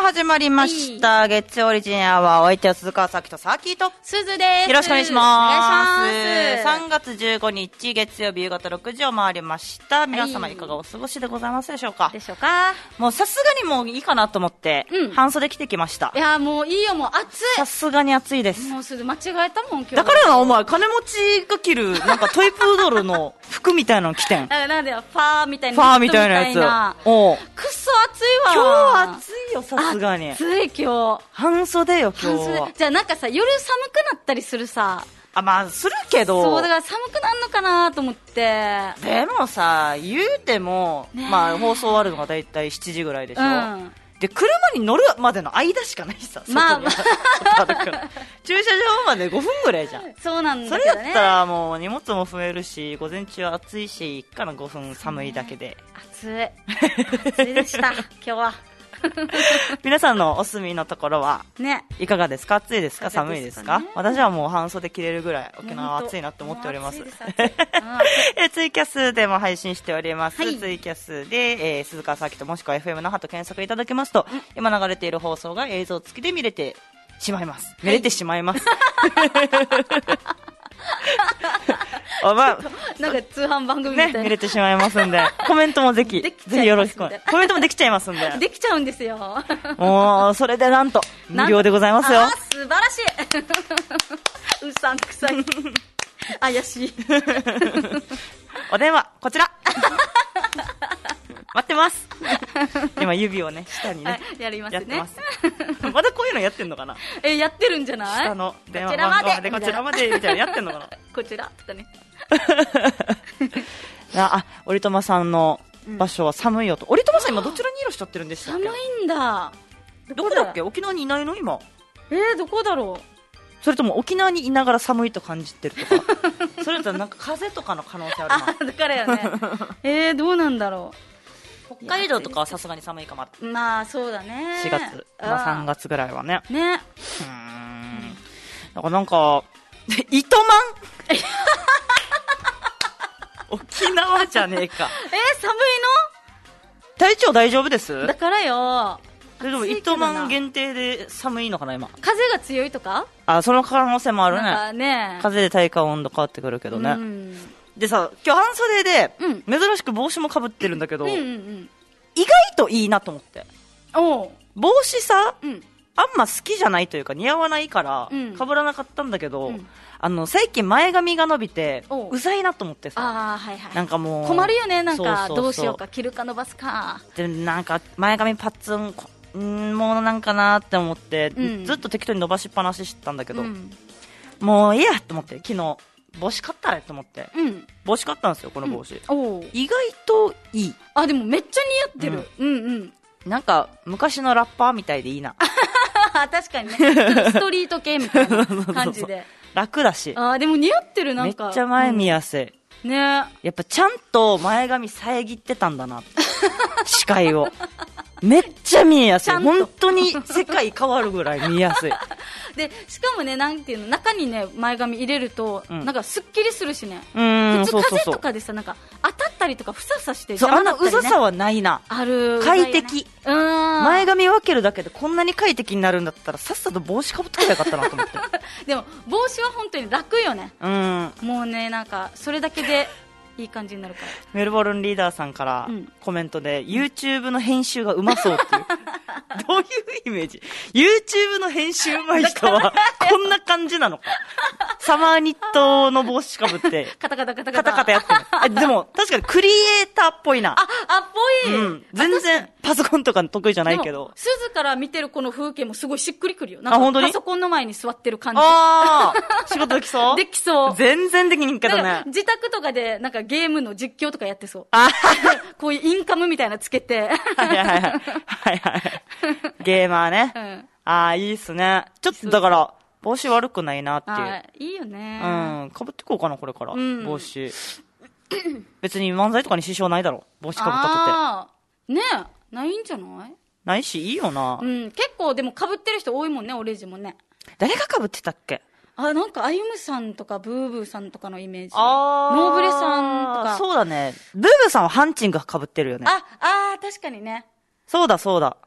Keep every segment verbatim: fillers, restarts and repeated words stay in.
始まりました。はい、月曜オリジンアワー、お相手は鈴川咲とサーキーとすずです。 よろしくお願いします。 お願いします。 さんがつじゅうごにち月曜日夕方ろくじを回りました。皆様いかがお過ごしでございますでしょうか。 でしょうか。 もうさすがにもういいかなと思って、うん、半袖着てきました。 いやもういいよ、もう暑い。 さすがに暑いです。 もうすぐ間違えたもん今日。 だからな、お前金持ちが着るなんかトイプードルの服みたいなの着てん。 なんでファーみたいな。 ファーみたいなやつ。おう。 くっそ暑いわ。今日暑いよ、さすがに。 暑い今日。 半袖よ今日は。 じゃあなんかさ、夜寒くなったりするさ。 あ、まあするけど。 そうだから寒くなるのかなと思って。 でもさ、言うても、まあ放送終わるのがだいたいしちじぐらいでしょ。うん、で車に乗るまでの間しかないさ。まあまあ駐車場までごふんぐらいじゃん。 そうなんだけどね。 それだったらもう荷物も増えるし、午前中は暑いし、いっかなごふん寒いだけで。 暑い。暑いでした今日は。 皆さんのお住みのところは、 ね、 いかがですか。暑いですか、寒いですか。私はもう半袖着れるぐらい沖縄は暑いなと思っております。えツイキャスでも配信しております、はい、ツイキャスで、えー、鈴川咲ともしくは エフエム 那覇と検索いただけますと、うん、今流れている放送が映像付きで見れてしまいます、見れてしまいます、おまなんか通販番組みたいな、 ね、見れてしまいますんで、コメントもぜひぜひよろしく。コメントもできちゃいますんで。 できちゃうんですよ。 もうそれでなんと無料でございますよ。 素晴らしい。うさんくさい。怪しい。 お電話こちら。待ってます。今指をね下にねやりますね。 やってます。まだこういうのやってんのかな。 えやってるんじゃない。 下の電話番号でこちらまでみたいなやってんのかな。 こちらとかね。 あ、折友さんの場所は寒いよと。折友さん今どちらにいらっしゃってるんでしたっけ。 寒いんだ。 どこだっけ。沖縄にいないの今。 えー、どこだろう。 それとも沖縄にいながら寒いと感じてるとか。それとなんか風とかの可能性あるな。 あ、だからよね。えー、どうなんだろう。北海道とかはさすがに寒いかも。 まあそうだね。 しがつ、まあ、さんがつぐらいはね。 ね。 うーん。だからなんか糸満。沖縄じゃねえか。 えー、寒いの。 体調大丈夫です。 だからよ。 でも糸満限定で寒いのかな今。 風が強いとか。 あ、その可能性もあるね。 なんかね、 風で体感温度変わってくるけどね。うん、でさ、今日半袖で、うん、珍しく帽子もかぶってるんだけど、うんうんうん、意外といいなと思って。お帽子さ、うん、あんま好きじゃないというか似合わないからかぶらなかったんだけど、うん、あの最近前髪が伸びてうざいなと思ってさ。あ、はいはい、なんかもう困るよね。なんかそうそうそう、どうしようか、切るか伸ばすかで、なんか前髪パッツンんもうなんかなって思って、うん、ずっと適当に伸ばしっぱなししてたんだけど、うん、もういいやと思って昨日帽子買ったらと思って、うん、帽子買ったんですよこの帽子、うん、意外といい。 あ、でもめっちゃ似合ってる、うん、うんうんなんか昔のラッパーみたいでいいな。 確かにね、ストリート系みたいな感じで楽だし。 あ、でも似合ってる。なんかめっちゃ前見やすい、うん、ね。やっぱちゃんと前髪遮ってたんだな。視界をめっちゃ見えやすい。本当に世界変わるぐらい見えやすい。 でしかもね、なんていうの、中にね前髪入れると、うん、なんかすっきりするしね。普通風とかでさ、なんか当たったりとかふさふさして邪魔だったりね。そう、あのうざさはないな。ある、 快適。うん、前髪分けるだけでこんなに快適になるんだったらさっさと帽子かぶってきゃよかったなと思って。 でも帽子は本当に楽よね。うん、もうね、なんかそれだけでいい感じになるから。 メルボルンリーダーさんからコメントで、うん、YouTube の編集がうまそうっていう。どういうイメージ。 YouTube の編集うまい人はこんな感じなのか。サマーニットの帽子かぶってカタカタカタカタカタやってる。でも確かにクリエイターっぽいな。 あ、あっぽい、うん、 全然パソコンとか得意じゃないけど、 鈴から見てるこの風景もすごいしっくりくるよ。なんかあ、本当にパソコンの前に座ってる感じ。 ああ、仕事できそうできそう。 全然できんけどね。 自宅とかでなんかゲームの実況とかやってそう。あこういうインカムみたいなつけて。はいはいはい。はいはい。 ゲーマーね。うん、ああ、いいっすね。ちょっとだから、帽子悪くないなっていう。あ、 いいよね。 うん。かぶってこうかな、これから。うん、帽子。別に漫才とかに支障ないだろ。帽子かぶったとって。ああ。ねえ。ないんじゃない？ ないし、いいよな。 うん。結構でもかぶってる人多いもんね、オレジもね。 誰がかぶってたっけ？ あ、なんか、あゆむさんとか、ブーブーさんとかのイメージ。あー。ノーブレさんとか。 そうだね。ブーブーさんはハンチングかぶってるよね。 あ、あー、確かにね。 そうだそうだ。 だ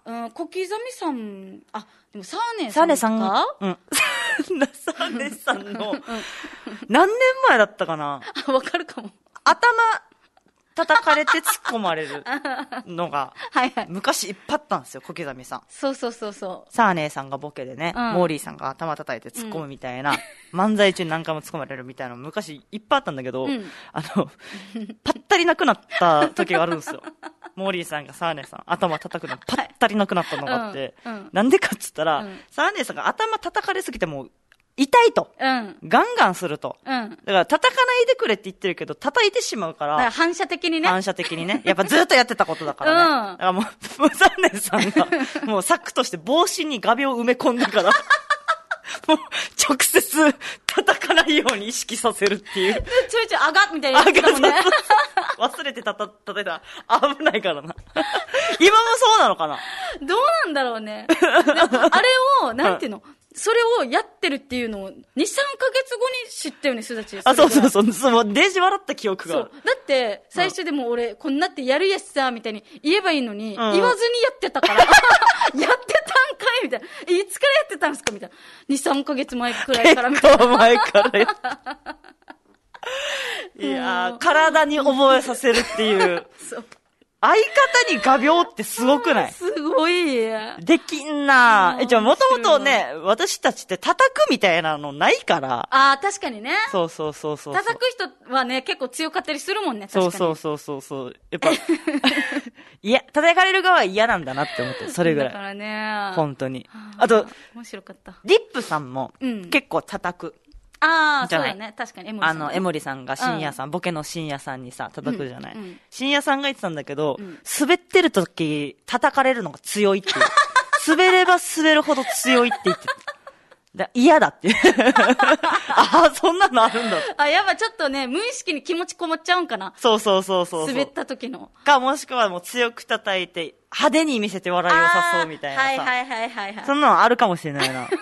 うん、小刻みさん、あ、でもサーネさん。サーネさんかうん。サーネさんの、何年前だったかな。 あ、わかるかも。 頭、叩かれて突っ込まれるのが、はいはい。昔いっぱいあったんですよ、小刻みさん。 そうそうそうそう。 サーネさんがボケでね、うん、モーリーさんが頭叩いて突っ込むみたいな、うん、漫才中に何回も突っ込まれるみたいなの昔いっぱいあったんだけど、うん、あの、ぱったりなくなった時があるんですよ。モーリーさんがサーネさん頭叩くのぱったりなくなったのがあって、はいうん、なんでかっつったら、うん、サーネさんが頭叩かれすぎてもう痛いと、うん。ガンガンすると。うん。だから叩かないでくれって言ってるけど、叩いてしまうから。だから反射的にね。 反射的にね。やっぱずっとやってたことだからね。うん。だからもう、サーネさんが、もう策として帽子に画鋲を埋め込んだから、もう直接叩かないように意識させるっていう。 ちょいちょいあがみたいなやつだもんね。 忘れてたた、叩いたら危ないからな。今もそうなのかな。 どうなんだろうね。でもあれを、なんていうの、それをやってるっていうのをに、さんかげつごに知ったよね、すだち。 あ、そうそうそう。そう、デージ笑った記憶が。そう。 だって、最初でも俺、こんなってやるやつさ、みたいに言えばいいのに、うん、言わずにやってたから。やってたんかいみたいな。いつからやってたんですかみたいな。に、さんかげつまえくらいからみたいな。 結構前からやった。いやー、体に覚えさせるっていう。そう。相方に画鋲ってすごくない？ すごい。 できんなぁ。え、じゃあもともとね、私たちって叩くみたいなのないから。 ああ、確かにね。 そうそうそうそう。 叩く人はね、結構強かったりするもんね、確かに。 そうそうそうそう。やっぱ、いや、叩かれる側は嫌なんだなって思って、それぐらい。 だからね。 本当に。あと、 面白かった。 リップさんも、結構叩く。 ああ、そうだね。確かに、 エモリさん。あの、エモリさんが深夜さん、うん、ボケの深夜さんにさ、叩くじゃない。うんうん、深夜さんが言ってたんだけど、うん、滑ってる時、叩かれるのが強いっていう。滑れば滑るほど強いって言ってた。嫌だっていう。ああ、そんなのあるんだ。 あ、やっぱちょっとね、無意識に気持ちこもっちゃうんかな。 そうそうそうそう。 滑った時の。 か、もしくはもう強く叩いて、派手に見せて笑いを誘うみたいなさ。 はいはいはいはいはい。 そんなのあるかもしれないな。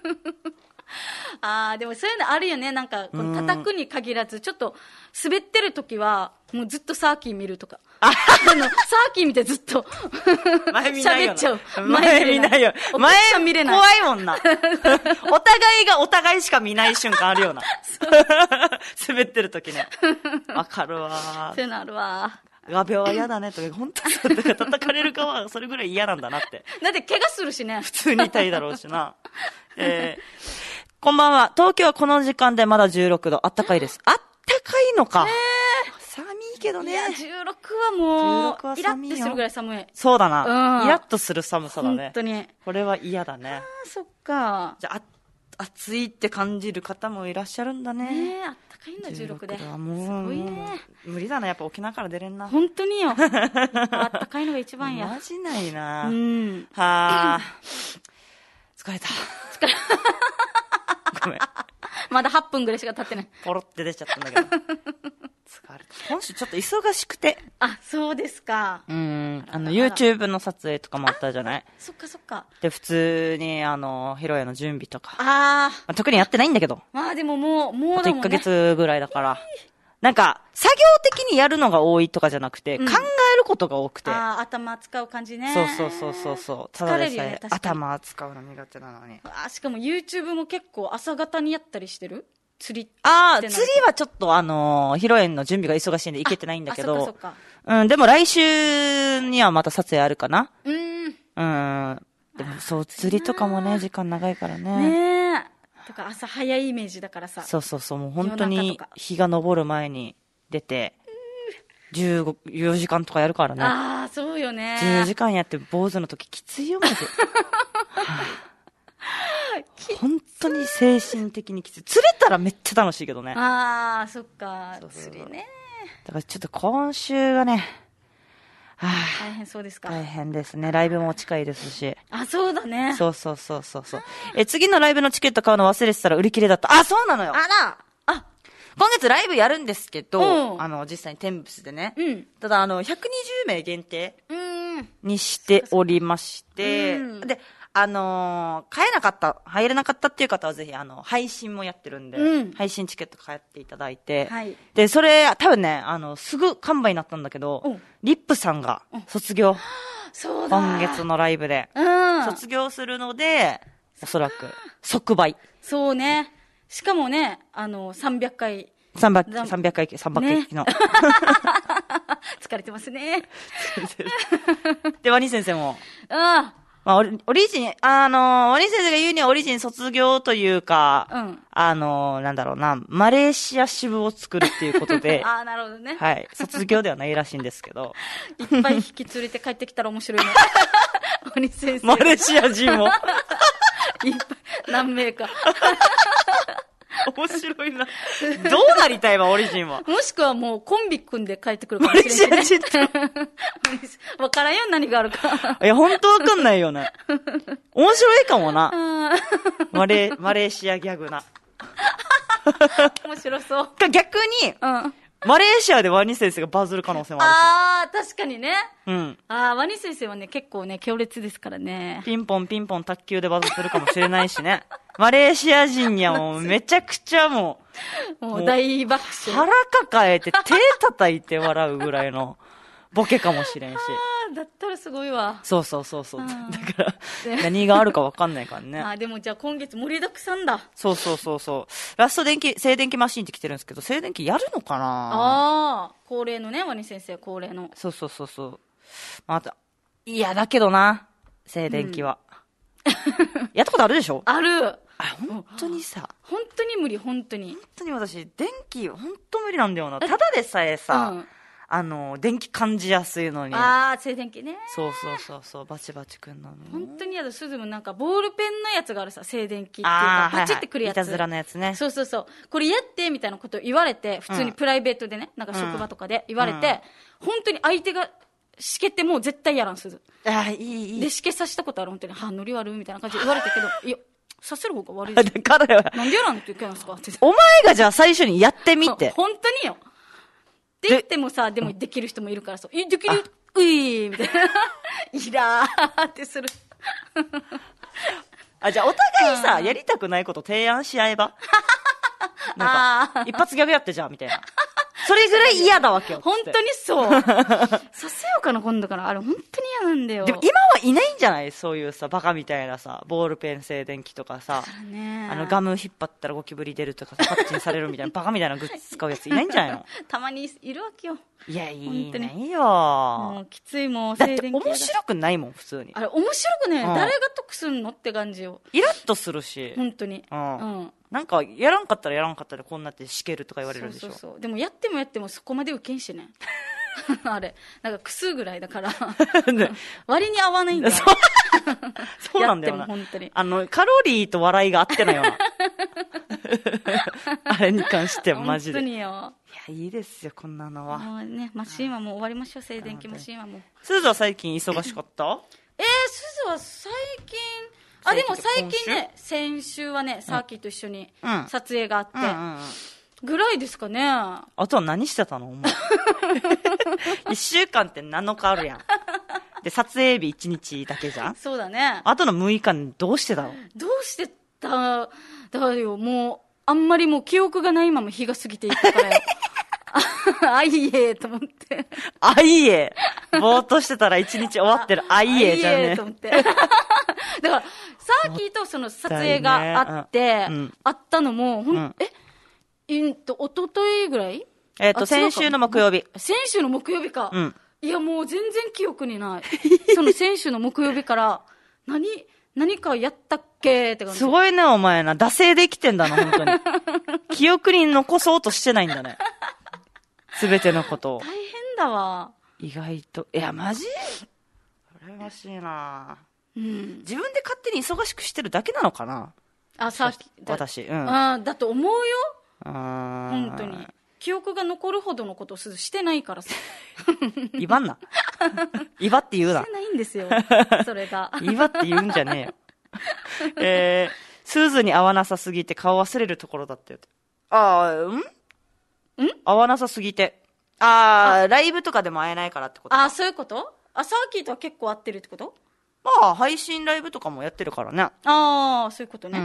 ああ、でもそういうのあるよね。なんか、この叩くに限らず、ちょっと滑ってる時は、もうずっとサーキー見るとか。あの、サーキー見てずっと前見ないよ。 喋っちゃう。 前見ないよ。前見れない。 怖いもんな。お互いがお互いしか見ない瞬間あるよな。滑ってる時ね。わかるわ。 そういうのあるわ。 画鋲は嫌だねとか、本当にそうだから叩かれる側はそれぐらい嫌なんだなって。 だって怪我するしね。 普通に痛いだろうしな。えーこんばんは。東京はこの時間でまだじゅうろくど。あったかいです。あったかいのか。ね寒いけどね。 いや、じゅうろくはもう、イラッとするぐらい寒い。 そうだな。うん、イラッとする寒さだね。 本当に。 これは嫌だね。 ああ、そっか。 じゃあ、暑いって感じる方もいらっしゃるんだね。 ねえ、あったかいんだ、じゅうろくで。 じゅうろくどはもう、すごいね。無理だな。やっぱ沖縄から出れんな。 本当によ。あったかいのが一番や。 マジないな。 うん。 はあ。疲れた。疲れごめん。 まだはっぷんぐらいしか経ってない。 ポロって出ちゃったんだけど。疲れた。今週ちょっと忙しくて。 あ、そうですか。 うん。あの、YouTube の撮影とかもあったじゃない？ そっかそっか。 で、普通に、あの、披露宴の準備とか。 あ、 まあ。特にやってないんだけど。 まあでももう、もうだもんね。あといっかげつぐらいだから。 なんか、作業的にやるのが多いとかじゃなくて、うん、考えることが多くて。 ああ、頭使う感じね。 そうそうそうそうそう。 疲れるよね、確かに。 頭使うの苦手なのに。 あ、しかも YouTube も結構朝方にやったりしてる？釣り。 ああ、釣りはちょっとあのー、披露宴の準備が忙しいんで行けてないんだけど。あ、そっかそっか。うん、でも来週にはまた撮影あるかな。 うん。 うん。でもそう、釣りとかもね、時間長いからね。 ねえ。とか朝早いイメージだからさ。 そうそうそう、もう本当に日が昇る前に出て、じゅうよじかんとかやるからね。 ああ、そうよね。 じゅうじかんやって坊主の時きついよ、マジで。はあ、本当に精神的にきつい。釣れたらめっちゃ楽しいけどね。 ああ、そっか。そうそうそう、釣りね。 だからちょっと今週がね、 はあ、大変そうですか。 大変ですね。ライブも近いですし。 あ、そうだね。 そうそうそうそうそう。え、次のライブのチケット買うの忘れてたら売り切れだった。あ、そうなのよ。 あら。あ、 今月ライブやるんですけど、あの、実際にテンプスでね。 うん。 ただ、あの、ひゃくにじゅうめい限定うん。 にしておりまして、うん、で、あのー、買えなかった、入れなかったっていう方はぜひ、あの、配信もやってるんで、うん、配信チケット買っていただいて、 はい、 で、それ、多分ね、あの、すぐ完売になったんだけど、うん、リップさんが卒業そうだ。 今月のライブで。 うん。 卒業するので、おそらく、即売。 そうね。しかもね、あの、さんびゃっかい。 さんびゃく、さんびゃっかい、さんびゃっかいの。ね、 疲れてますね。 で、ワニ先生も。 うん。 まあ、オリ、オリジン、あのー、ワニ先生が言うにはオリジン卒業というか、 うん。 あのー、なんだろうな、マレーシア支部を作るっていうことで。 ああ、なるほどね。 はい。卒業ではないらしいんですけど。 いっぱい引き連れて帰ってきたら面白いね。ワニ先生。 マレーシア人も。 いっぱい、何名か。 面白いな。どうなりたいわ、オリジンは。 もしくはもうコンビ組んで帰ってくるかもしれない、ね。マレーシア人。わからんよ、何があるか。 いや、ほんとわかんないよね。面白いかもな。マレー、マレーシアギャグな。 面白そう。 逆に、うん、マレーシアでワニ先生がバズる可能性もある。 ああ、確かにね。 うん。 ああ、ワニ先生はね、結構ね、強烈ですからね。 ピンポンピンポン卓球でバズするかもしれないしね。マレーシア人にはもうめちゃくちゃもう、もう大爆笑。 腹抱えて手叩いて笑うぐらいのボケかもしれんし。 ああ、だったらすごいわ。 そうそうそうそう。だから、何があるかわかんないからね。 あ、でもじゃあ今月盛りだくさんだ。 そうそうそうそう。ラスト電気、静電気マシンって来てるんですけど、静電気やるのかな。 ああ、恒例のね、ワニ先生恒例の。 そうそうそうそう。また、いや、だけどな、静電気は。うん、やったことあるでしょ。 ある。 あ、本当にさ。 本当に無理、本当に。 本当に私、電気、本当無理なんだよな。ただでさえさ、うん、あの、電気感じやすいのに。 ああ、静電気ね。 そうそうそうそう、バチバチくんなの。 本当にやだ、すずもなんか、ボールペンのやつがあるさ、静電気っていうか、パチってくるやつ。 いたずらのやつね。 そうそうそう。これやって、みたいなこと言われて、普通にプライベートでね、なんか職場とかで言われて、うん、本当に相手が、しけてもう絶対やらん、すず。 ああ、いい、いい。 で、しけさせたことある、本当に。は、ノリ悪いみたいな感じで言われたけど、いや、させる方が悪いです。 だからよ。 なんでやらんって言うんですかって。 お前がじゃあ最初にやってみて。 本当によ。って言ってもさ、でもできる人もいるからさ、え、できる、ういーみたいな。いらーってする。 あ、じゃあお互いさ、やりたくないこと提案し合えば。なんか、一発ギャグやってじゃん、みたいな。それぐらい嫌だわけよ。 本当にそう。させようかな、今度から。あれ、本当に嫌なんだよ。 でも今はいないんじゃない？そういうさ、バカみたいなさ、ボールペン静電気とかさ、 ね、 あの、ガム引っ張ったらゴキブリ出るとかさ、パッチンされるみたいな、バカみたいなグッズ使うやついないんじゃないの？ たまにいるわけよ。 いや、いいねよ。 もう、きついもん、 静電気。だって面白くないもん、普通に。 あれ、面白くね、うん、誰が得すんのって感じよ。 イラッとするし。 本当に。 うん。うん。なんか、やらんかったらやらんかったらこんなってしけるとか言われるでしょ。そうそうそう。 でもやってもやってもそこまで受けんしね。あれ、なんかくすぐらいだから。割に合わないんだよ。 そうなんだよな。 本当に。 あの、カロリーと笑いが合ってないよな。あれに関してはマジで。 本当によ。 いや、いいですよ、こんなのは。 もうね、マシンはもう終わりましょう、静電気マシンはもう。 すずは最近忙しかった？ えー、すずは最近、あ、でも最近ね、先週はね、サーキーと一緒に撮影があって、ぐらいですかね。あとは何してたのお前。一週間ってなのかあるやん。で、撮影日一日だけじゃん？ そうだね。 あとのむいかどうしてたの？ どうしてた、だからよ、もう、あんまりもう記憶がないまま日が過ぎていくからよ。あいえと思って。 あいえ。ぼーっとしてたら一日終わってる。あいえじゃね。あいえと思って。だから、 サーキーとその撮影があって、ねうん、あったのも、ほん、うん、え、えっと、おとといぐらいえっと、先週の木曜日。 先週の木曜日か。 うん。 いや、もう全然記憶にない。その先週の木曜日から、何、何かやったっけって感じ。 すごいね、お前な。惰性で生きてんだな、本当に。記憶に残そうとしてないんだね。すべてのことを。 大変だわ。 意外と。いや、マジ？羨ましいな、うん、自分で勝手に忙しくしてるだけなのかな。 あ、さっき。 私。うん。 あだと思うよ。 あ本当に。記憶が残るほどのことをしてないからさ。 いばんな。いばって言うな。 してないんですよ。それが。 いばって言うんじゃねえよ。えー、スーズに合わなさすぎて顔忘れるところだったよ。ああ、んん合わなさすぎて。ああ、ライブとかでも会えないからってことか。 ああ、そういうこと？あ、サーキーとは結構会ってるってこと？ まあ、配信ライブとかもやってるからね。 ああ、そういうことね。 うん。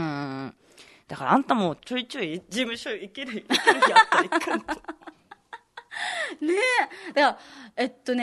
だからあんたもちょいちょい事務所行ける、行ける日あったら行かんと。 ねえ。だから、えっとね、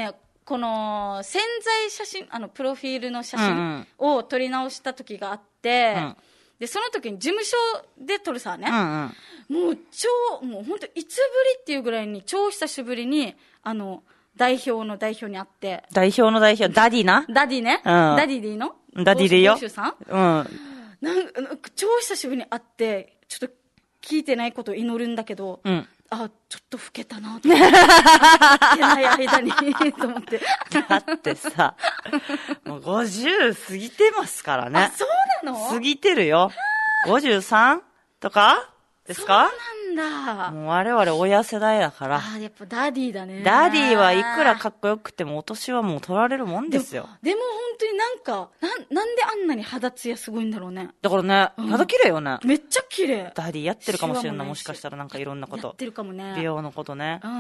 この潜在写真、あのプロフィールの写真を撮り直した時があって、うん、でその時に事務所で撮るさね、うんうん、もう超もう本当いつぶりっていうぐらいに超久しぶりにあの代表の代表に会って、 代表の代表ダディなダディね、うん、ダディでいいの？ ダディでいいよ。 ボーシュさん、 うん、なん超久しぶりに会ってちょっと聞いてないことを祈るんだけど、うん、あ、ちょっと老けたなと思って。老けない間にと思って。 だってさ、もうごじゅう過ぎてますからね。 あ、そうなの？ 過ぎてるよ。ごじゅうさんとかですか？ そうなんだ。 もう我々親世代だから。 あ、やっぱダディだね。 ダディはいくらかっこよくてもお年はもう取られるもんですよ。 でも、でも本当になんか、な、なんであんなに肌ツヤすごいんだろうね。 だからね、うん、肌綺麗よね。 めっちゃ綺麗。 ダディやってるかもしれんな、もしかしたらなんかいろんなこと。 やってるかもね。 美容のことね。 うん。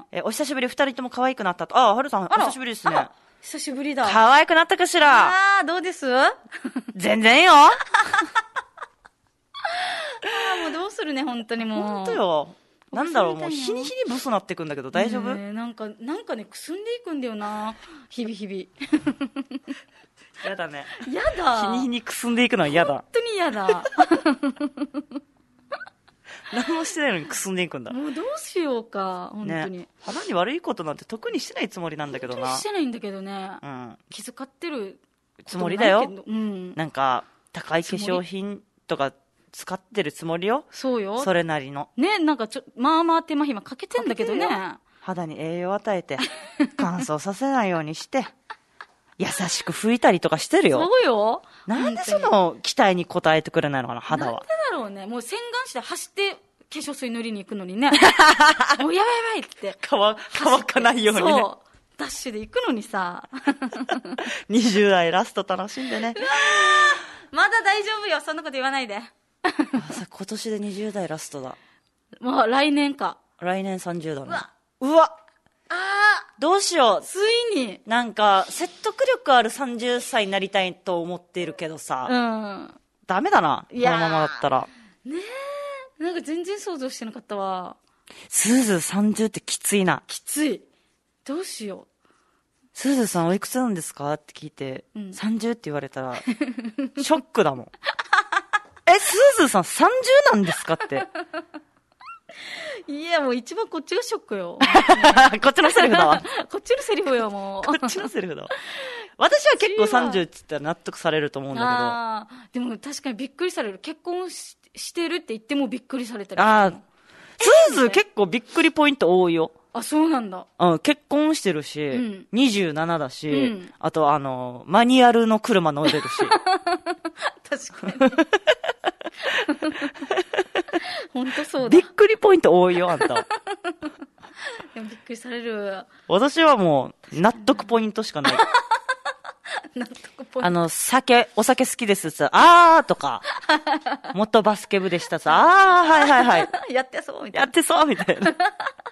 え、お久しぶり、二人とも可愛くなったと。ああ、はるさん、お久しぶりですね。 久しぶりだ。 可愛くなったかしら。 ああ、どうです？ 全然よ。 ああ、もうどうするね、本当にもう。 本当よ。なんだろう、もう日に日にブスなってくんだけど大丈夫？ ね、なんか、なんかね、くすんでいくんだよな。日々日々。 やだね。 やだ。 日に日にくすんでいくのはやだ。 本当にやだ。 何もしてないのにくすんでいくんだ。 もうどうしようか、本当に。 ね、肌に悪いことなんて特にしてないつもりなんだけどな。 本当にしてないんだけどね。 うん。 気遣ってるつもりだよ。 うん。 なんか、高い化粧品とか使ってるつもりよ。 そうよ。 それなりの。 ね、なんかちょ、まあまあ手間暇かけてんだけどね。 肌に栄養を与えて、乾燥させないようにして、優しく拭いたりとかしてるよ。 そうよ。 なんでその期待に応えてくれないのかな、肌は。 なんでだろうね。もう洗顔して走って化粧水塗りに行くのにね。もうやばいやばいって。 乾、乾かないようにね。 そう。ダッシュで行くのにさ。 にじゅう代ラスト楽しんでね。 まだ大丈夫よ。そんなこと言わないで。 今年でにじゅう代ラストだ。 もう来年か。 来年さんじゅうだね。うわ。うわ。 ああ。 どうしよう。 ついに。 なんか、説得力あるさんじゅっさいになりたいと思っているけどさ。 うん。 ダメだな。このままだったら。 ねえ。なんか全然想像してなかったわ。 スーズーさんじゅうってきついな。 きつい。どうしよう。 スーズーさんおいくつなんですかって聞いて、うん、さんじゅうって言われたら、ショックだもん。え、スーズーさんさんじゅうなんですかって。 いや、もう一番こっちがショックよ。 こっちのセリフだわ。 こっちのセリフよ、もう。 こっちのセリフだわ。私は結構さんじゅうって言ったら納得されると思うんだけど。 ああ、でも確かにびっくりされる。結婚 し, してるって言ってもびっくりされたり。 ああ、スーズー結構びっくりポイント多いよ。 あ、そうなんだ。 うん、結婚してるし、うん、にじゅうななだし、うん、あとあの、マニュアルの車乗れるし。 確かに。本当そうだ。 びっくりポイント多いよ、あんた。 でもびっくりされる。 私はもう、納得ポイントしかない。 納得ポイント。 あの、酒、お酒好きですさ、あーとか、元バスケ部でしたさ、あー、はいはいはい。 やってそうみたいな。 やってそうみたいな。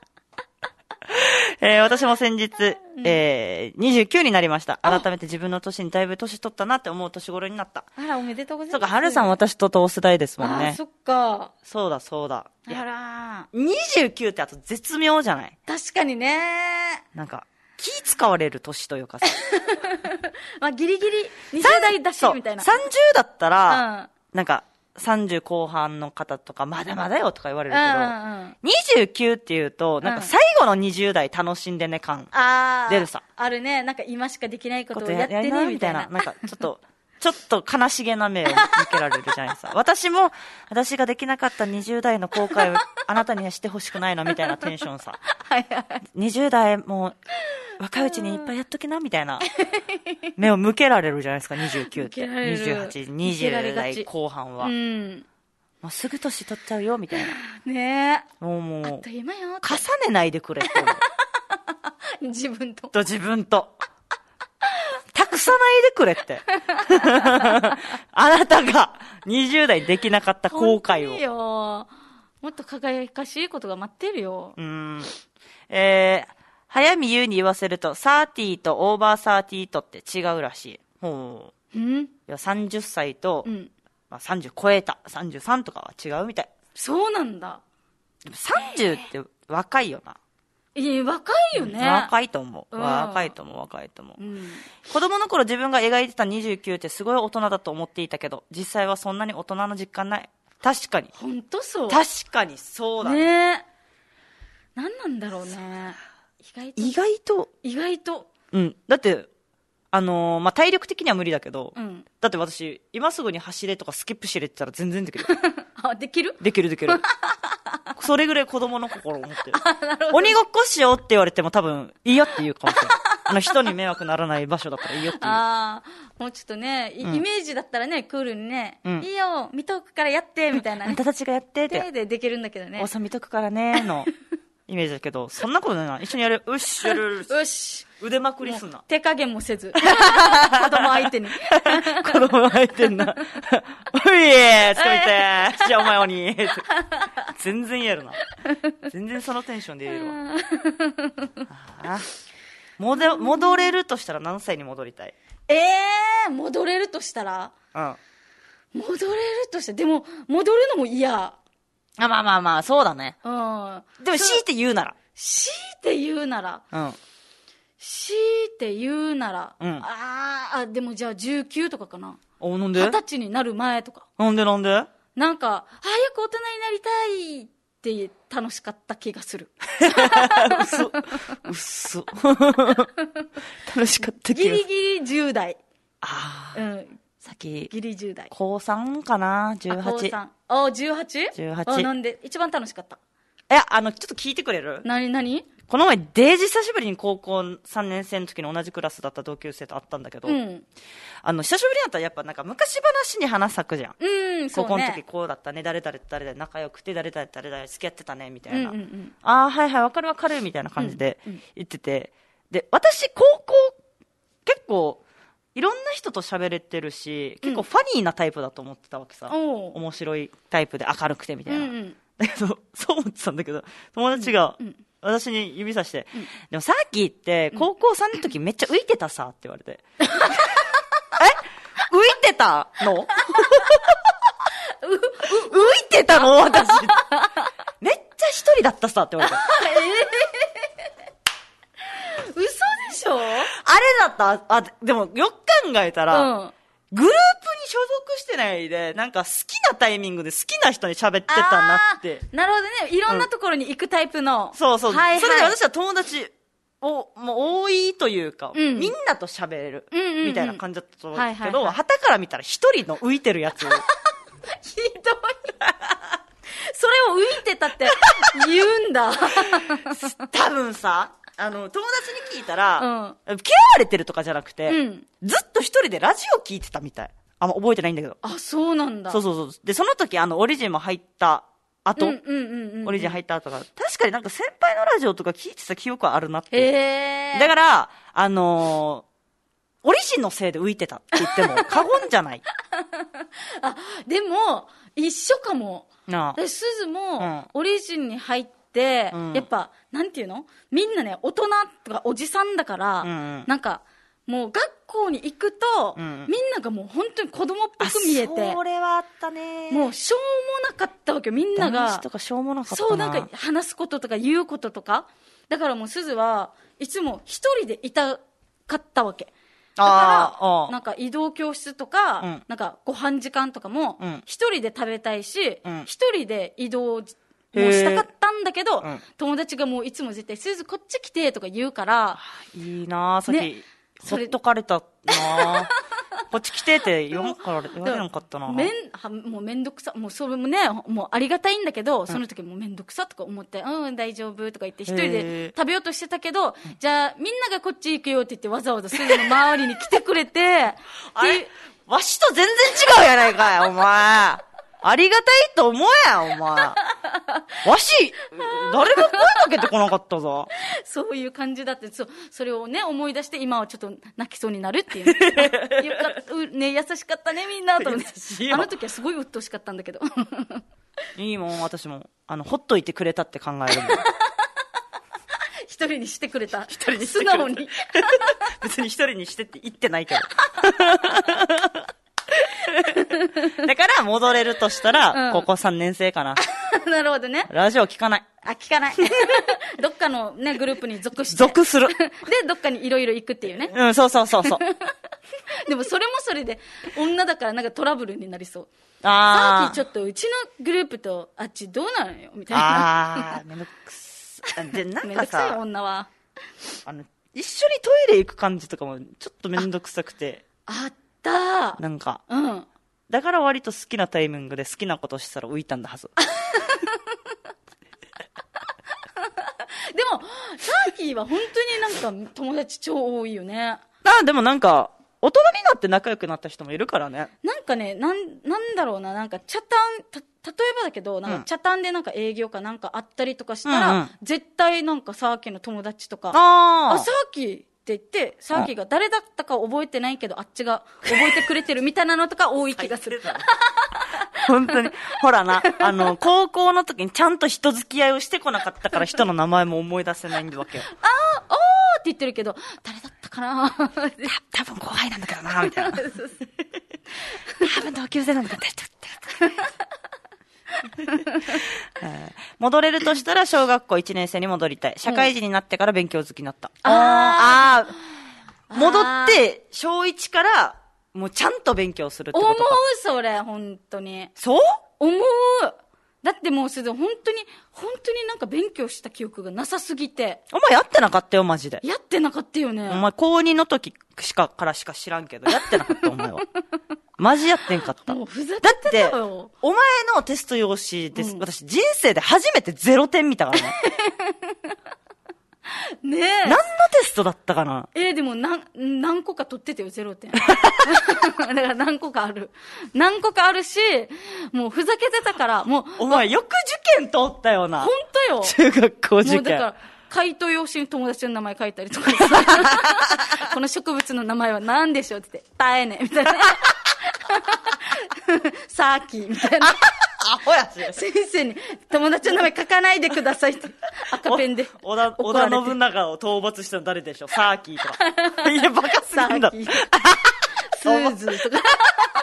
えー、私も先日、えー、にじゅうきゅうになりました。改めて自分の年にだいぶ年取ったなって思う年頃になった。 あら、おめでとうございます。 そうか、春さん私と同世代ですもんね。 あ、そっか。 そうだ、そうだ。 あら。 にじゅうきゅうってあと絶妙じゃない？ 確かにね。 なんか、気使われる年というかさ。 まあ、ギリギリにじゅう代だし、みたいな。 さんじゅうだったら、うん、なんか、さんじゅう後半の方とか、まだまだよとか言われるけど、うんうん、にじゅうきゅうって言うと、なんか最後のにじゅう代楽しんでね感出るさ。 あるね。なんか今しかできないことをやってね、みたいな。 なんかちょっと、ちょっと悲しげな目を向けられるじゃないですか。私も、私ができなかったにじゅう代の後悔をあなたにはしてほしくないのみたいなテンションさ。 はいはい。 にじゅう代もう、若いうちにいっぱいやっときなみたいな目を向けられるじゃないですか、にじゅうきゅうって。にじゅうはち、にじゅう代後半は。うん。もうすぐ年取っちゃうよ、みたいな。 ねえ。もうもう。 あっという間よ。 重ねないでくれって思う。自分と。 と自分と。託さないでくれって。あなたがにじゅう代できなかった後悔を。 いいよ。もっと輝かしいことが待ってるよ。 うん。えー、早見優に言わせると、サーティーとオーバーサーティーとって違うらしい。ほう。 うん。 いやさんじゅっさいと、うん、まあ、さんじゅう超えた、さんじゅうさんとかは違うみたい。 そうなんだ。 でもさんじゅうって若いよな。 いや、若いよね。 若いと思う。若いと思う、若いと思う。うん、子供の頃自分が描いてたにじゅうきゅうってすごい大人だと思っていたけど、実際はそんなに大人の実感ない。確かに。 ほんとそう。 確かにそうだね。 ね。何なんだろうね。意外と。 意外と。 意外と。 うん。だって、あのー、まあ、体力的には無理だけど、 うん、 だって私、今すぐに走れとかスキップしれって言ったら全然できる。 あ、できるできるできる。それぐらい子供の心を持ってる。鬼ごっこしようって言われても多分、いいよって言うかもしれない。あの、人に迷惑ならない場所だったらいいよって言う。 ああ、もうちょっとね、イメージだったらね、クールにね、うん、いいよ、見とくからやって、みたいな、ね。 あんたたちがやってって。 手でできるんだけどね。 おさ見とくからね、の。イメージだけど、そんなことないな。一緒にやる。うっし、やる。 うっし。 腕まくりすんな。 手加減もせず。子供相手に。 子供相手にな。おいえーつこいてじゃあお前鬼全然やるな。全然そのテンションで言えるわ。あ戻、戻れるとしたら何歳に戻りたい？ ええー、戻れるとしたらうん。 戻れるとしたら、でも、戻るのも嫌。 あ、まあまあまあ、そうだね。 うん。 でも、強いて言うなら。 強いて言うなら。 うん。 強いて言うなら。 うん。 ああ、でもじゃあじゅうきゅうとかかな。 お、なんで？ 二十歳になる前とか。 なんでなんで？ なんか、早く大人になりたいって楽しかった気がする。 嘘。嘘。楽しかった気がする。 ギリギリじゅう代。 ああ。 うん。 さっき。 ギリじゅう代。 高さんかな ?じゅうはち。 高さん。あ、じゅうはち? じゅうはち。 なんで、一番楽しかった。 いや、あの、ちょっと聞いてくれる？ なになに？ この前、デージ久しぶりに高校さんねん生の時に同じクラスだった同級生と会ったんだけど、うん、あの、久しぶりだったらやっぱなんか昔話に花咲くじゃん。 うん、そうね。 高校の時こうだったね、誰々誰々仲良くて、誰々誰々付き合ってたね、みたいな。 うんうんうん、 ああ、はいはい、わかるわかる、みたいな感じで言ってて、うんうん、で、私、高校、結構、いろんな人と喋れてるし、結構ファニーなタイプだと思ってたわけさ。うん、面白いタイプで明るくてみたいな。うんうん、だけど、そう思ってたんだけど、友達が、うんうん、私に指さして、うん、でもさっき言って、高校さんの時めっちゃ浮いてたさって言われて。え浮いてたのう、う、浮いてたの私。めっちゃ一人だったさって言われて。 えー、嘘でしょ？あれだったあ、でもよく考えたら、うん、グループに所属してないで、なんか好きなタイミングで好きな人に喋ってたなって。 なるほどね。いろんなところに行くタイプの。 うん、そうそう。はいはい、それで私は友達を、もう多いというか、うん、みんなと喋れる、うんうんうん、みたいな感じだったと思うけど、旗から見たら一人の浮いてるやつ。ひどい。 それを浮いてたって言うんだ。 多分さ、あの、友達に聞いたら、うん、嫌われてるとかじゃなくて、うん、ずっと一人でラジオ聞いてたみたい。あんま覚えてないんだけど。 あ、そうなんだ。 そうそうそう。で、その時、あの、オリジンも入った後、うんうんうんうん、オリジン入った後が、確かになんか先輩のラジオとか聞いてた記憶はあるなって。 へー。 だから、あのー、オリジンのせいで浮いてたって言っても過言じゃない。 あ、でも、一緒かも。なあ。で、すずも、オリジンに入って、うん、やっぱ、なんていうの？みんなね、大人とかおじさんだから、うんうん、なんか、もう学校に行くと、うん、みんながもう本当に子供っぽく見えて。 それはあったね。 もうしょうもなかったわけよ、みんなが。 男子とかしょうもなかったな。 そう、なんか話すこととか言うこととか。だからもうすずはいつも一人でいたかったわけ。だから、なんか移動教室とか、うん、なんかご飯時間とかも、一人で食べたいし、うん、一人で移動もしたかったんだけど、うん、友達がもういつも絶対、すずこっち来てとか言うから。 いいなぁ、さっき。ね、ほっとかれたなこっち来てって言わんから言われなかったな。 めんはもうめんどくさ、もうそれもね、もうありがたいんだけど、うん、その時もうめんどくさとか思って、うん大丈夫とか言って一人で食べようとしてたけど、じゃあみんながこっち行くよって言ってわざわざすぐの周りに来てくれて、 あれわしと全然違うやないかいお前。ありがたいと思えや、お前。わし、誰も声かけてこなかったぞ。 そういう感じだって、そ、それをね、思い出して、今はちょっと泣きそうになるっていう。よかった、ね、優しかったね、みんな、と思って。あの時はすごい鬱陶しかったんだけど。 いいもん、私も。あの、ほっといてくれたって考えるもん。 一人にしてくれた。 一人に素直に。 別に一人にしてって言ってないけど。 だから戻れるとしたら、うん、高校さんねん生かな。 なるほどね。 ラジオ聞かない。 あ、聞かない。どっかのね、グループに属して。 属する。で、 どっかにいろいろ行くっていうね。 うん、そうそうそうそう。 でもそれもそれで、女だからなんかトラブルになりそう。 ああ。 さっきちょっとうちのグループとあっちどうなのよみたいな。 ああ、めんどくさい。で、なんかさ。 めんどくさい女は。 あの、一緒にトイレ行く感じとかもちょっとめんどくさくて。 あ, あったなんか。 うん。 だから割と好きなタイミングで好きなことしたら浮いたんだはず。 でも、サーキーは本当になんか友達超多いよね。 ああ、でもなんか、大人になって仲良くなった人もいるからね。 なんかね、なん、なんだろうな、なんか、チャタン、た、例えばだけど、なんか、チャタンでなんか営業かなんかあったりとかしたら、うんうん、絶対なんか、サーキーの友達とか、 ああ、サーキーって言って、サーキーが誰だったか覚えてないけど、あっちが覚えてくれてるみたいなのとか多い気がする。 本当に。ほらな、あの、高校の時にちゃんと人付き合いをしてこなかったから人の名前も思い出せないんだわけよ。 あー、おーって言ってるけど、誰だったかな多分後輩なんだけどな、みたいな。多分同級生なんだけど、戻れるとしたら小学校いちねん生に戻りたい。社会人になってから勉強好きになった。 うん、ああー。戻って、小いちからもうちゃんと勉強するってことか。 思う、それ、本当に。 そう思う。だってもうすでに本当に、本当になんか勉強した記憶がなさすぎて。 お前やってなかったよ、マジで。 やってなかったよね。 お前高にの時しか、からしか知らんけど、やってなかった、お前は。マジやってんかった。 もうふざけてたよ。だって、 お前のテスト用紙です、うん、私人生で初めてゼロてん見たからね。 ねえ。 何のテストだったかな。 えー、でも何、何個か取っててよ、ゼロてん。だから何個かある。何個かあるし、もうふざけてたから、もう。 お前よく受験通ったよな。 ほんとよ。 中学校受験。もうだから、 回答用紙に友達の名前書いたりとかこの植物の名前は何でしょうって言って、タエネみたいな。サーキーみたいな。 アホやし。 先生に友達の名前書かないでくださいって赤ペンで。 織田、織田信長を討伐したの誰でしょう。サーキーとか。いや、バカすぎんだ。 スーズーとか。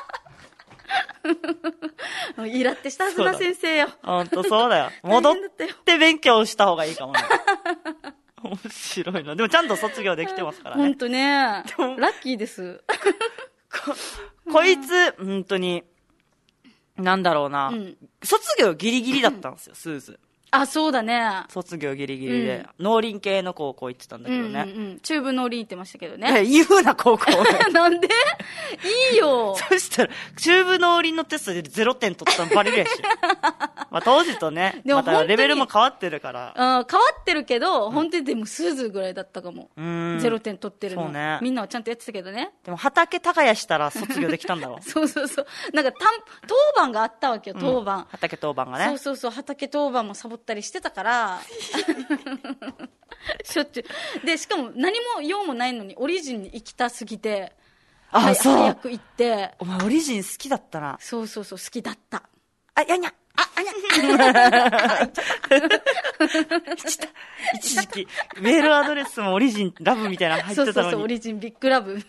イラってしたはずな先生よ。 ほんとそうだよ。戻って勉強した方がいいかもね。面白いな。でもちゃんと卒業できてますからね。 ほんとね。ラッキーです。 こ, こいつ、ほんとに、なんだろうな、うん、卒業ギリギリだったんですよ、スーズ。 あ、そうだね。 卒業ギリギリで、うん、農林系の高校行ってたんだけどね。 うんうんうん、中部農林行ってましたけどね。 言うな、高校。 なんでいいよ。 そしたら、中部農林のテストでゼロてん取ったのバレるやし。まあ当時とね、またレベルも変わってるから。 うん、変わってるけど、うん、本当にでもスーズぐらいだったかも。うん。ゼロてん取ってるの。そうね。みんなはちゃんとやってたけどね。 でも畑耕したら卒業できたんだろう。 そうそうそう。なんか、たん、当番があったわけよ、当番。うん、 畑当番がね。 そうそうそう、畑当番もサボったりしてたから、しょっちゅう。で、しかも何も用もないのにオリジンに行きたすぎて、 あ、そう。 早く行って。 お前オリジン好きだったな。 そうそうそう、好きだった。 あ、やにゃ。あ、あにゃ。一時期、メールアドレスもオリジンラブみたいなの入ってたのに。 そうそうそう、オリジンビッグラブ。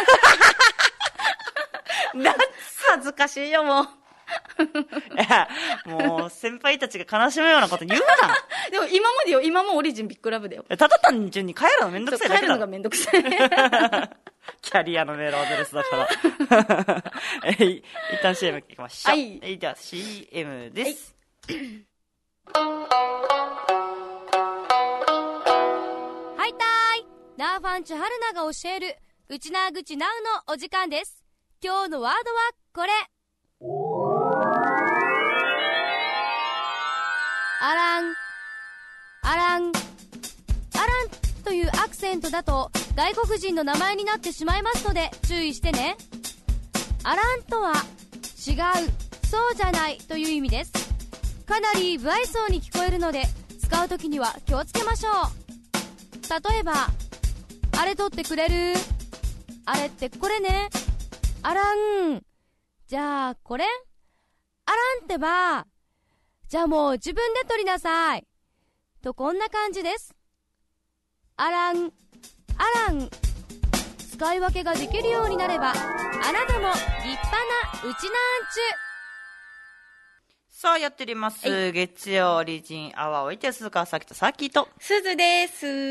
恥ずかしいよ、もう。 いや、もう、先輩たちが悲しむようなこと言うな。 でも今までよ、今もオリジンビッグラブだよ。 ただ単純に帰るのめんどくさいだけだ。 帰るのがめんどくさい。 キャリアのメールアドレスだから。えい、一旦 シーエム 行きましょう。はい。えい、では シーエム です。 はいたーい。ナーファンチュ春菜が教える、うちなーぐちなうのお時間です。今日のワードはこれ。アラン、アラン、アランというアクセントだと外国人の名前になってしまいますので注意してね。アランとは違う、そうじゃないという意味です。かなり不愛想に聞こえるので使うときには気をつけましょう。例えば、あれ取ってくれる？あれってこれね。アラン。じゃあこれ？アランってば。じゃあもう自分で取りなさい。とこんな感じです。アラン、アラン。 使い分けができるようになれば、あなたも立派なうちなんちゅ。 さあ、やっております。月曜オリジンアワーをいて、鈴川さきとさきと。 すずです。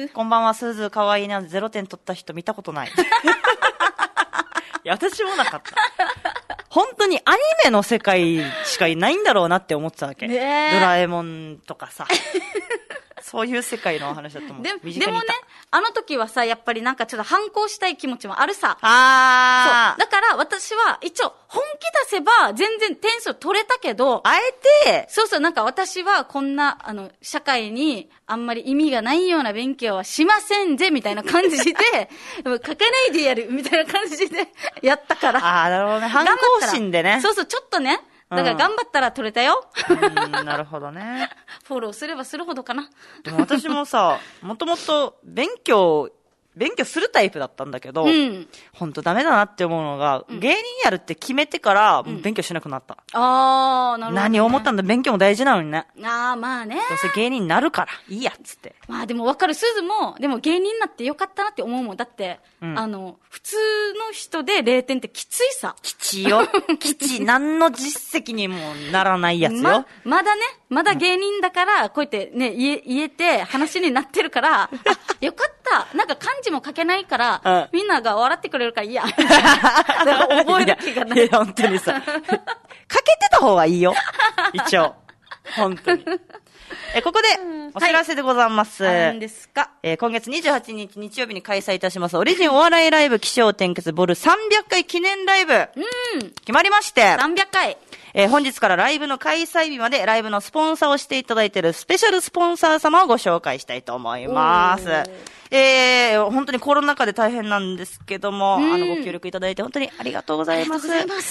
こんばんは、すず。かわいいな。ゼロてん取った人見たことない。いや、私もなかった。本当にアニメの世界しかいないんだろうなって思ってたわけ。ね、ドラえもんとかさ。そういう世界の話だと思う。 で, でもね、あの時はさ、やっぱりなんかちょっと反抗したい気持ちもあるさ。 ああ。 そう。だから私は一応本気出せば全然点数取れたけど、 あえて、 そうそう、なんか私はこんな、あの、社会にあんまり意味がないような勉強はしませんぜ、みたいな感じで、書かないでやる、みたいな感じでやったから。 ああ、なるほどね。反抗心でね。 そうそう、ちょっとね。だから頑張ったら取れたよ。 うん、なるほどね。 フォローすればするほどかな。 でも私もさ、もともと勉強、勉強するタイプだったんだけど、うん、ほんとダメだなって思うのが、うん、芸人やるって決めてから、うん、勉強しなくなった。 あー、なるほど、ね。 何を思ったんだ、勉強も大事なのにね。 あー、まあね。 どうせ芸人になるから、いいや、つって。 まあでも分かる、すずも、でも芸人になってよかったなって思うもん。だって、うん、あの、普通の人でれいてんってきついさ。 きちよ。きち。何の実績にもならないやつよ。 ま、まだね、まだ芸人だから、こうやってね、言え、言えて話になってるから、あ、よかった。なんか漢字も書けないから、うん、みんなが笑ってくれるからいいや。だから覚える気がない。 いや、いや本当にさ。書けてた方がいいよ。一応。本当に。え、ここで、お知らせでございます。はい、 何ですか？ えー、今月にじゅうはちにち日曜日に開催いたします、オリジンお笑いライブ起承転結ボルさんびゃっかい記念ライブ。うん。決まりまして。 さんびゃっかい。 えー、本日からライブの開催日までライブのスポンサーをしていただいているスペシャルスポンサー様をご紹介したいと思います。えー、本当にコロナ禍で大変なんですけども、あの、ご協力いただいて本当にありがとうございます。 ありがとうございます。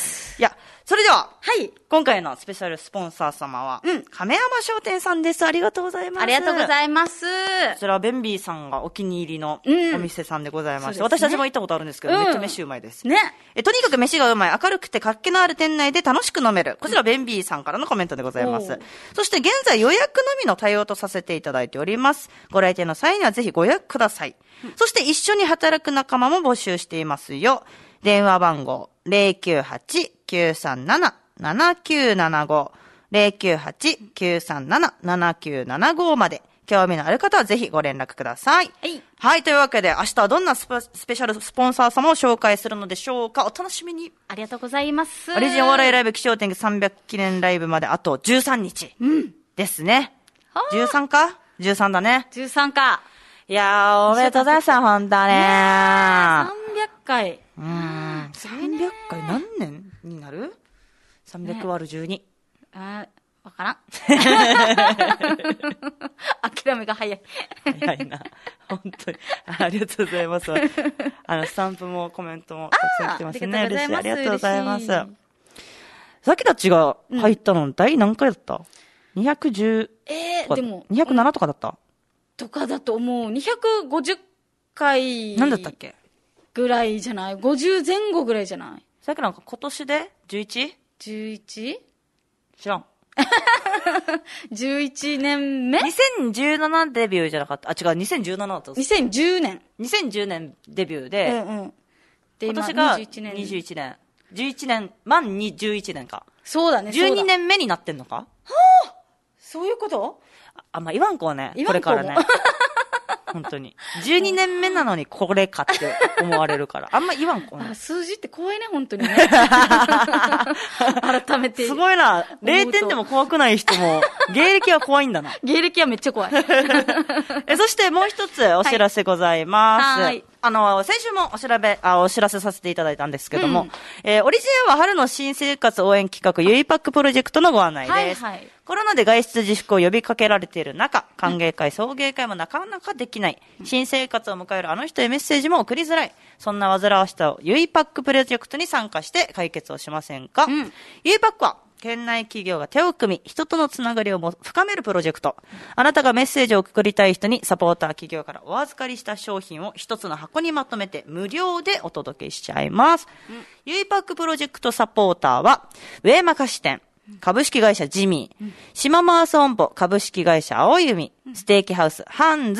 いや、それでは、 はい。 今回のスペシャルスポンサー様は、うん。亀山商店さんです。ありがとうございます。 ありがとうございます。 こちら、ベンビーさんがお気に入りのお店さんでございまして、うん、私たちも行ったことあるんですけど、うん、めっちゃ飯うまいです。 ね。 え、とにかく飯がうまい、明るくて活気のある店内で楽しく飲める。こちら、ベンビーさんからのコメントでございます。そして、現在予約のみの対応とさせていただいております。ご来店の際にはぜひご予約ください。うん、そして、一緒に働く仲間も募集していますよ。電話番号、ゼロきゅうはち きゅうさんなな ななきゅうななご ゼロきゅうはち きゅうさんなな ななきゅうななご まで興味のある方はぜひご連絡ください。 はい。 はい、というわけで明日はどんなスペ、スペシャルスポンサー様を紹介するのでしょうか。お楽しみに。 ありがとうございます。 オリジンお笑いライブ起承転結さんびゃく記念ライブまであとじゅうさんにち。うん。ですね。じゅうさんか ?じゅうさん だね。 じゅうさんか。 いやー、おめでとうございます、ほんとねー。 さんびゃっかい。 うーん。さんびゃっかい何年になる ?さんびゃく 割るじゅうに。 あー、わからん。諦めが早い。 早いな。本当に。ありがとうございます。あの、スタンプもコメントもたくさん来てますね。嬉しい。ありがとうございます。さっきたちが入ったの、第何回だった、うん、にひゃくじゅう。 えー、でも。 にひゃくななとかだった、うん、 とかだと思う。にひゃくごじゅっかい。 何だったっけぐらいじゃない ?ごじゅう 前後ぐらいじゃないさっきなんか今年で じゅういち? じゅういち? 知らん。 じゅういちねんめ ?にせんじゅうなな デビューじゃなかった。あ、違う、にせんじゅうななだった。 にせんじゅうねん。 にせんじゅうねんデビューで、うんうん、で今年がにじゅういちねん。にじゅういちねん。じゅういちねん、満にじゅういちねんか。 そうだね。 じゅうにねんめになってんのかはぁ、そういうこと？ あ、あまあ、言わんこはね、これからね。本当に。じゅうにねんめなのにこれかって思われるから。あんま言わんこね。 数字って怖いね、本当にね。改めて。 すごいな。れいてんでも怖くない人も、芸歴は怖いんだな。 芸歴はめっちゃ怖い。 え、そしてもう一つお知らせございます。はい。あの、先週もお調べ、あ、お知らせさせていただいたんですけども、うん、えー、オリジンは春の新生活応援企画、ゆいパックプロジェクトのご案内です。はいはい。コロナで外出自粛を呼びかけられている中、歓迎会、送迎会もなかなかできない。うん、新生活を迎えるあの人へメッセージも送りづらい。そんな煩わしさをゆいパックプロジェクトに参加して解決をしませんか？うん、ゆいパックは、県内企業が手を組み、人とのつながりをも深めるプロジェクト。あなたがメッセージを送りたい人に、サポーター企業からお預かりした商品を一つの箱にまとめて無料でお届けしちゃいます。うん、ゆいパックプロジェクトサポーターは、上間菓子店、株式会社ジミー、うん、島マーソンボ株式会社青弓、ステーキハウスハンズ、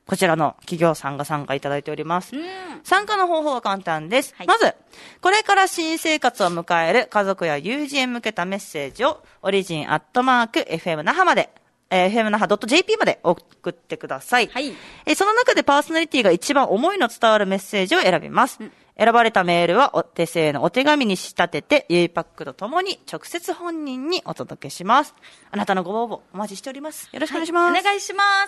こちらの企業さんが参加いただいております。 うん、 参加の方法は簡単です。 はい、 まず、これから新生活を迎える家族や友人へ向けたメッセージを、オリジンアットマーク エフエム 那覇まで、えー、エフエム 那覇 .jp まで送ってください。 はい。 えー、その中でパーソナリティが一番思いの伝わるメッセージを選びます。うん、選ばれたメールはお手製のお手紙に仕立てて、ゆいパックとともに直接本人にお届けします。あなたのご応募お待ちしております。よろしくお願いします。 はい、お願いします。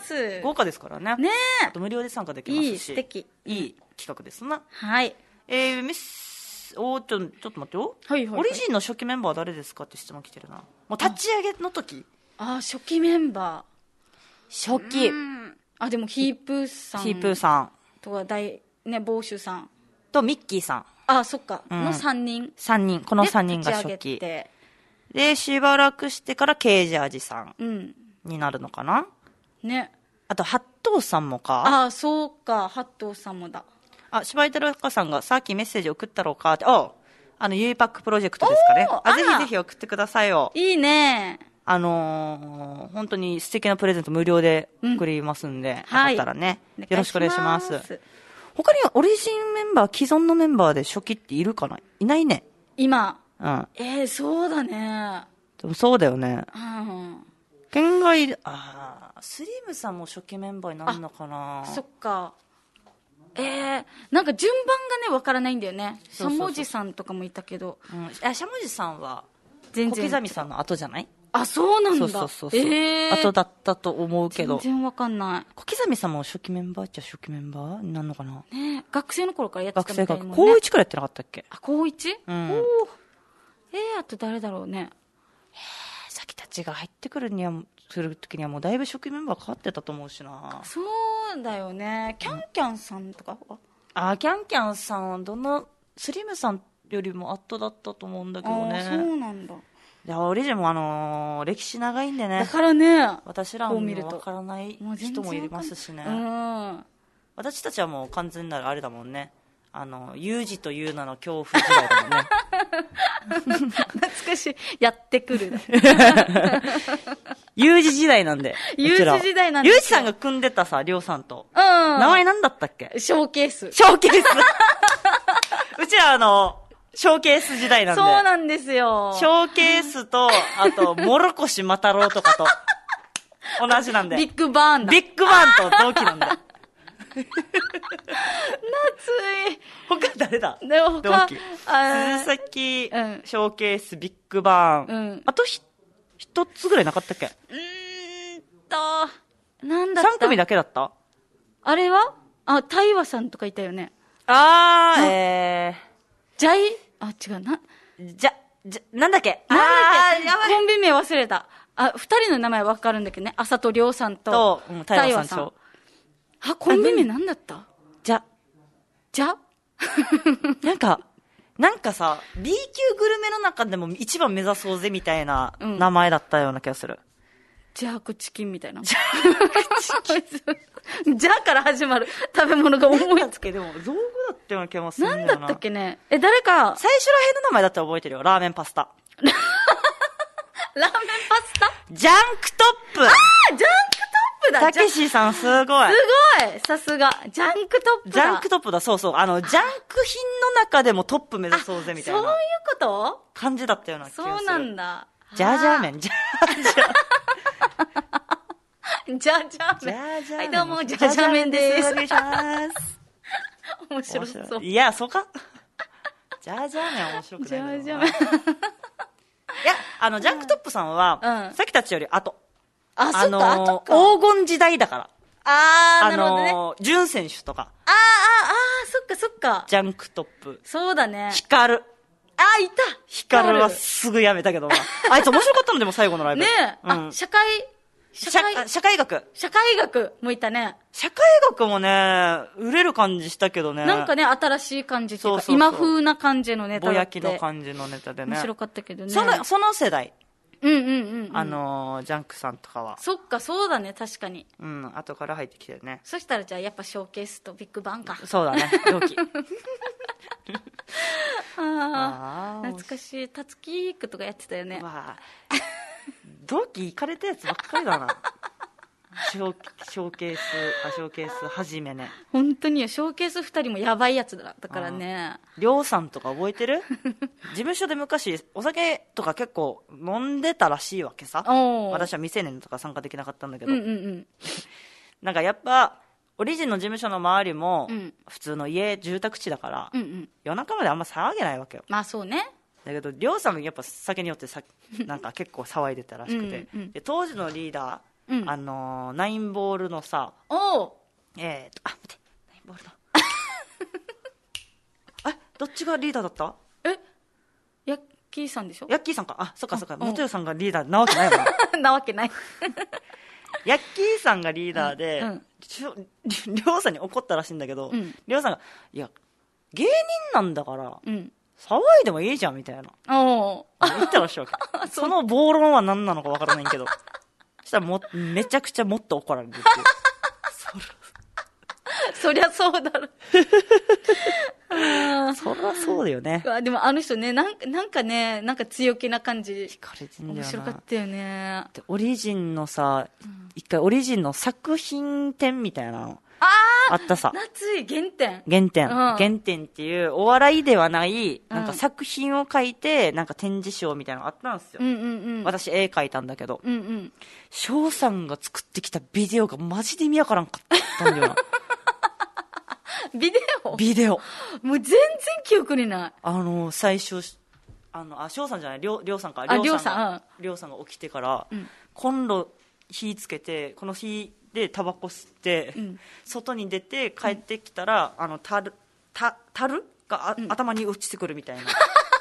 豪華ですからね。 ねえ。 あと無料で参加できますし。 いい、素敵。 いい企画ですな。 はい。 えー、ミス、おー、ちょ、ちょっと待ってよ。 はいはいはい。 オリジンの初期メンバーは誰ですかって質問来てるな。もう立ち上げの時。 ああ、初期メンバー。初期。 あ、でもヒープーさん。 ヒープーさん。 とか大、ね、ボーシュさん。 とミッキーさん。 あ、そっか、うん、のさんにん。 さんにん。このさんにんが初期。で、しばらくしてからケージャージさんになるのかな、 うん、ね。 あと、八頭さんもか。 あ、そうか、八頭さんもだ。 あ、柴井太郎さんがさっきメッセージ送ったろうかって。あ、あの、ゆいパックプロジェクトですかね。あ、ぜひぜひ送ってくださいよ。 いいね。 あのー、本当に素敵なプレゼント無料で送りますんで、うん、よかったらね、はい、よろしくお願いします。他にはオリジンメンバー、既存のメンバーで初期っているかな？いないね。 今。 うん。 えー、そうだね。 でもそうだよね。 うん。 県外、あー、スリムさんも初期メンバーになるのかな？ そっか。えー、なんか順番がね、わからないんだよね。しゃもじさんとかもいたけど。 うん。あ、しゃもじさんは、 全然。 小刻みさんの後じゃない？ あ、そうなんだ。 そうそうそうそう。 えー、 後だったと思うけど。 全然わかんない。 小刻みさんも初期メンバーっちゃ初期メンバーになるのかな？ ね、学生の頃からやってたみたいな、ね。 学生が高いちくらいやってなかったっけ？ あ、高 いち？ うん。おー。 えー、あと誰だろうね。 えー、さきたちが入ってくるには、するときにはもうだいぶ初期メンバー変わってたと思うしな。 そうだよね。キャンキャンさんとかは、うん、 あ、キャンキャンさんはどんな、スリムさんよりも後だったと思うんだけどね。 あ、そうなんだ。 いや、オリジンもあのー、歴史長いんでね。 だからね。 私らもわからない人もいますしね。 うん。 私たちはもう完全なるあれだもんね。あの、有事という名の恐怖時代だもんね。 懐かしい。やってくる。 有事時代なんで。 有事時代なんで。 有事さんが組んでたさ、りょうさんと。 うん。 名前なんだったっけ？ ショーケース。 ショーケース。うちらあの、ショーケース時代なんで。 そうなんですよ。 ショーケースと、あと、モロコシマタロウとかと、同じなんで。 ビッグバーンだ。 ビッグバーンと同期なんで。 夏い。 他誰だ？ でも他、 鈴崎、うん、ショーケース、ビッグバーン。うん、あとひ、一つぐらいなかったっけ？うーんと、なんだった？ 三組だけだった？ あれは？あ、大和さんとかいたよね。 あー、えー。 ジャイ、あ、違うな。 じゃ、じゃ、なんだっけ？ なんだっけ？コンビ名忘れた。あ、二人の名前わかるんだけどね。朝とりょうさんと、 と、うん、大和さん。 あ、コンビ名なんだった？ じゃ。 じゃなんか、なんかさ、B 級グルメの中でも一番目指そうぜみたいな名前だったような気がする。 ジャークチキンみたいな。ジャークチキン。ジャーから始まる食べ物が思いつけ。 でも、造語だったような気がするんだよな。 なんだったっけね。え、誰か。 最初らへんの名前だったら覚えてるよ。ラーメンパスタ。 ラーメンパスタ？ ジャンクトップ。 あー、ジャンクトップだ。 たけしさんすごい。すごい。さすが。ジャンクトップだ。 ジャンクトップだ。そうそう。あの、ジャンク品の中でもトップ目指そうぜみたいな。 そういうこと感じだったような気がする。 そうなんだ。 ジャージャー麺。ジャージャー。 ジャージャー麺。はい、どうも、ジャージャー麺です。お願いします。面白そう。 いや、そうか。ジャージャー麺面白くない。 ジャージャー麺。いや、あの、ジャンクトップさんは、うん、さっきたちより後。 あ、あのー、そっか、後か。 黄金時代だから。 あー、なるほどね。 あのー、ジュン選手とか。 あー、あー、あー、そっかそっか。 ジャンクトップ。 そうだね。 ヒカル。 あー、いた。 ヒカルはすぐやめたけどな。あいつ面白かったのでも最後のライブ。 ねえ。うん、あ、社会、 社会、社会学。 社会学もいたね。 社会学もね、売れる感じしたけどね。 なんかね、新しい感じっていうか、そうそうそう、今風な感じのネタだって。ぼやきの感じのネタでね。 面白かったけどね。 その、その世代。 うんうんうん、うん。 あのー、ジャンクさんとかは。 そっか、そうだね、確かに。 うん、後から入ってきてるね。 そしたらじゃあやっぱショーケースとビッグバンか。 そうだね、同期。 ああ、懐かしい。タツキークとかやってたよね。 わあ。同期行かれたやつばっかりだな。 ショー、ショーケース、あ、ショーケースはじめね。 本当にショーケース二人もやばいやつだ。だからね。 りょうさんとか覚えてる？事務所で昔、お酒とか結構飲んでたらしいわけさ。私は未成年とか参加できなかったんだけど。うんうんうん、なんかやっぱ、オリジンの事務所の周りも、普通の家、住宅地だから、うんうん、夜中まであんま騒げないわけよ。 まあそうね。 だけど、りょうさんやっぱ酒によってさ、なんか結構騒いでたらしくて。うんうん、で当時のリーダー、うん、あのー、ナインボールのさ、 おえーと、あ、待って、ナインボールの。え、どっちがリーダーだった？ えヤッキーさんでしょ？ ヤッキーさんか。あ、そっかそっか。元代さんがリーダーなわけないもん。 なわけない。 ヤッキーさんがリーダーで、うんうん、りょうさんに怒ったらしいんだけど、りょうさんが、いや、芸人なんだから、うん、騒いでもいいじゃんみたいな。お言ったらしいわけ。その暴論は何なのかわからないけど。そしたらもめちゃくちゃもっと怒られるっていう。 そりゃそうだろ。 そりゃそうだよね。 でもあの人ね、なんか、なんかね、なんか強気な感じ。惹かれてんだよな。面白かったよね。 でオリジンのさ、うん、一回オリジンの作品展みたいなの。 ああったさ。 夏井原点。 原点、うん。原点っていうお笑いではない、なんか作品を書いて、なんか展示賞みたいなのがあったんですよ。うんうんうん、私絵描いたんだけど、うんうん、翔さんが作ってきたビデオがマジで意味わからんかったんだよな。 ビデオビデオ。 もう全然記憶にない。 あの、最初、あの、あ、翔さんじゃない、りょう、りょうさんか。 りょうさん。 りょうさんが起きてから、うん、コンロ火つけて、この火でタバコ吸って、うん、外に出て帰ってきたら、うん、あの、たる、た、たるが、うん、頭に落ちてくるみたいな。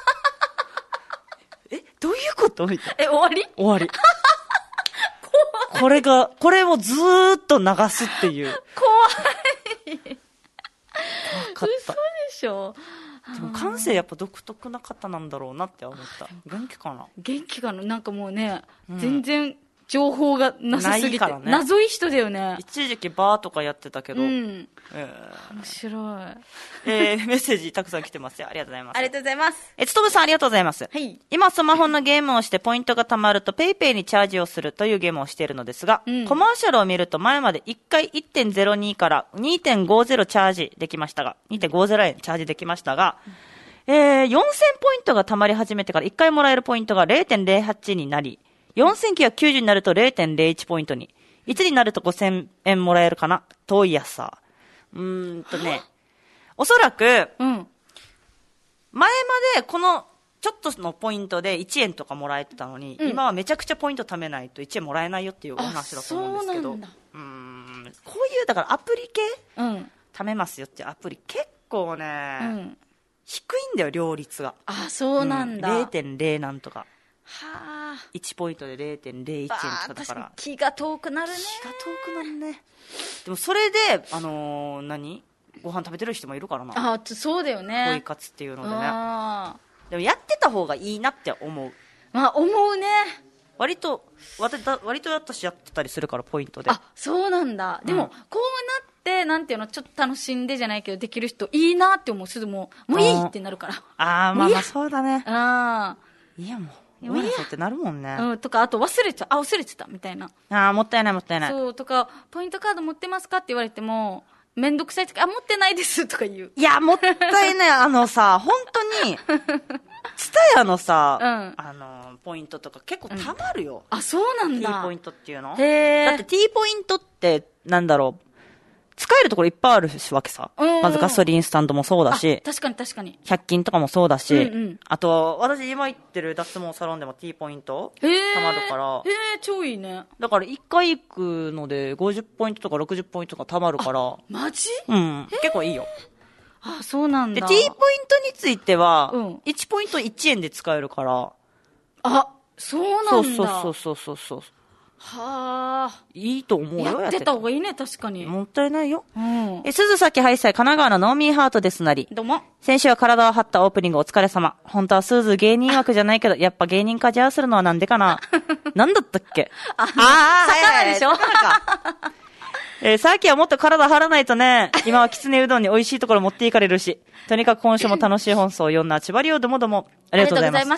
え、どういうことみたいな。 え、終わり終わり。これが、これをずーっと流すっていう。 怖い。 かった嘘でしょ。 でも感性やっぱ独特な方なんだろうなって思った。元気かな元気かな。なんかもうね、うん、全然情報がなさすぎて、ないからね、謎い人だよね。 一時期バーとかやってたけど、うん、 えー、面白い、 えー、メッセージたくさん来てますよ。ありがとうございます。 ありがとうございます。 えつとぶさんありがとうございます、はい、今スマホのゲームをしてポイントが貯まるとペイペイにチャージをするというゲームをしているのですが、うん、コマーシャルを見ると前までいっかい いってんゼロに から にてんごゼロ チャージできましたが にてんごゼロ 円チャージできましたが、うん、えー、よんせんポイントが貯まり始めてからいっかいもらえるポイントが れいてんゼロはち になり、よんせんきゅうひゃくきゅうじゅうになると れいてんゼロいち ポイントに、いちになるとごせんえんもらえるかな。遠いやさ。うーんとね、おそらく、うん、前までこのちょっとのポイントでいちえんとかもらえてたのに、うん、今はめちゃくちゃポイント貯めないといちえんもらえないよっていうお話だと思うんですけど、うーん、こういうだからアプリ系、うん、貯めますよってアプリ結構ね、うん、低いんだよ両率が。 あ、そうなんだ。 うん、れいてんゼロ なんとか。はあ、いちポイントで れいてんゼロいちえんとかだから、 気が遠くなるね。 気が遠くなるね。でもそれであのー、何ご飯食べてる人もいるからな。 あ、そうだよね。 ポイ活っていうのでね。でもやってた方がいいなって思う。 まあ思うね。 割と割と私やってたりするからポイントで。 あ、そうなんだ。でも、うん、こうなってなんていうのちょっと楽しんでじゃないけどできる人いいなって思う。すぐもうもういいってなるから。 ああ、まあまあそうだね。 ああ、 いやもう。いやそうってなるもんね。 うん、とか、あと忘れちゃう。あ、忘れてた、みたいな。 ああ、もったいないもったいない。 そう、とか、ポイントカード持ってますかって言われても、めんどくさいとか、あ、持ってないですとか言う。 いや、もったいない。あのさ、本当に、ツタヤのさ、うん、あの、ポイントとか結構たまるよ。 うん、あ、そうなんだ。 T ポイントっていうの。 へー。 だって T ポイントって、なんだろう。使えるところいっぱいあるわけさ。まずガソリンスタンドもそうだし。 確かに確かに。 ひゃく均とかもそうだし。うんうん、あと、私今行ってる脱毛サロンでも T ポイントたまるから。 へえ、超いいね。 だからいっかい行くのでごじゅうポイントとかろくじゅうポイントとかたまるから。 マジ？ うん。結構いいよ。 あ、そうなんだ。 で、T ポイントについては、うん、いちポイントいちえんで使えるから。 あ、そうなんだ。 そうそうそうそうそう。 はあ、 いいと思うよ。 やってた方がいいね、確かに。 もったいないよ。 うん。 え、鈴崎ハイサイ、神奈川のノーミーハートですなり。 どうも。 先週は体を張ったオープニングお疲れ様。本当はスーズ芸人枠じゃないけど、やっぱ芸人化じゃあするのはなんでかな。なんだったっけ？ ああ、魚でしょ？ えー、さっきはもっと体張らないとね、今はきつねうどんに美味しいところ持っていかれるし、とにかく今週も楽しい放送を読んだ千葉りをどもども、ありがとうございます。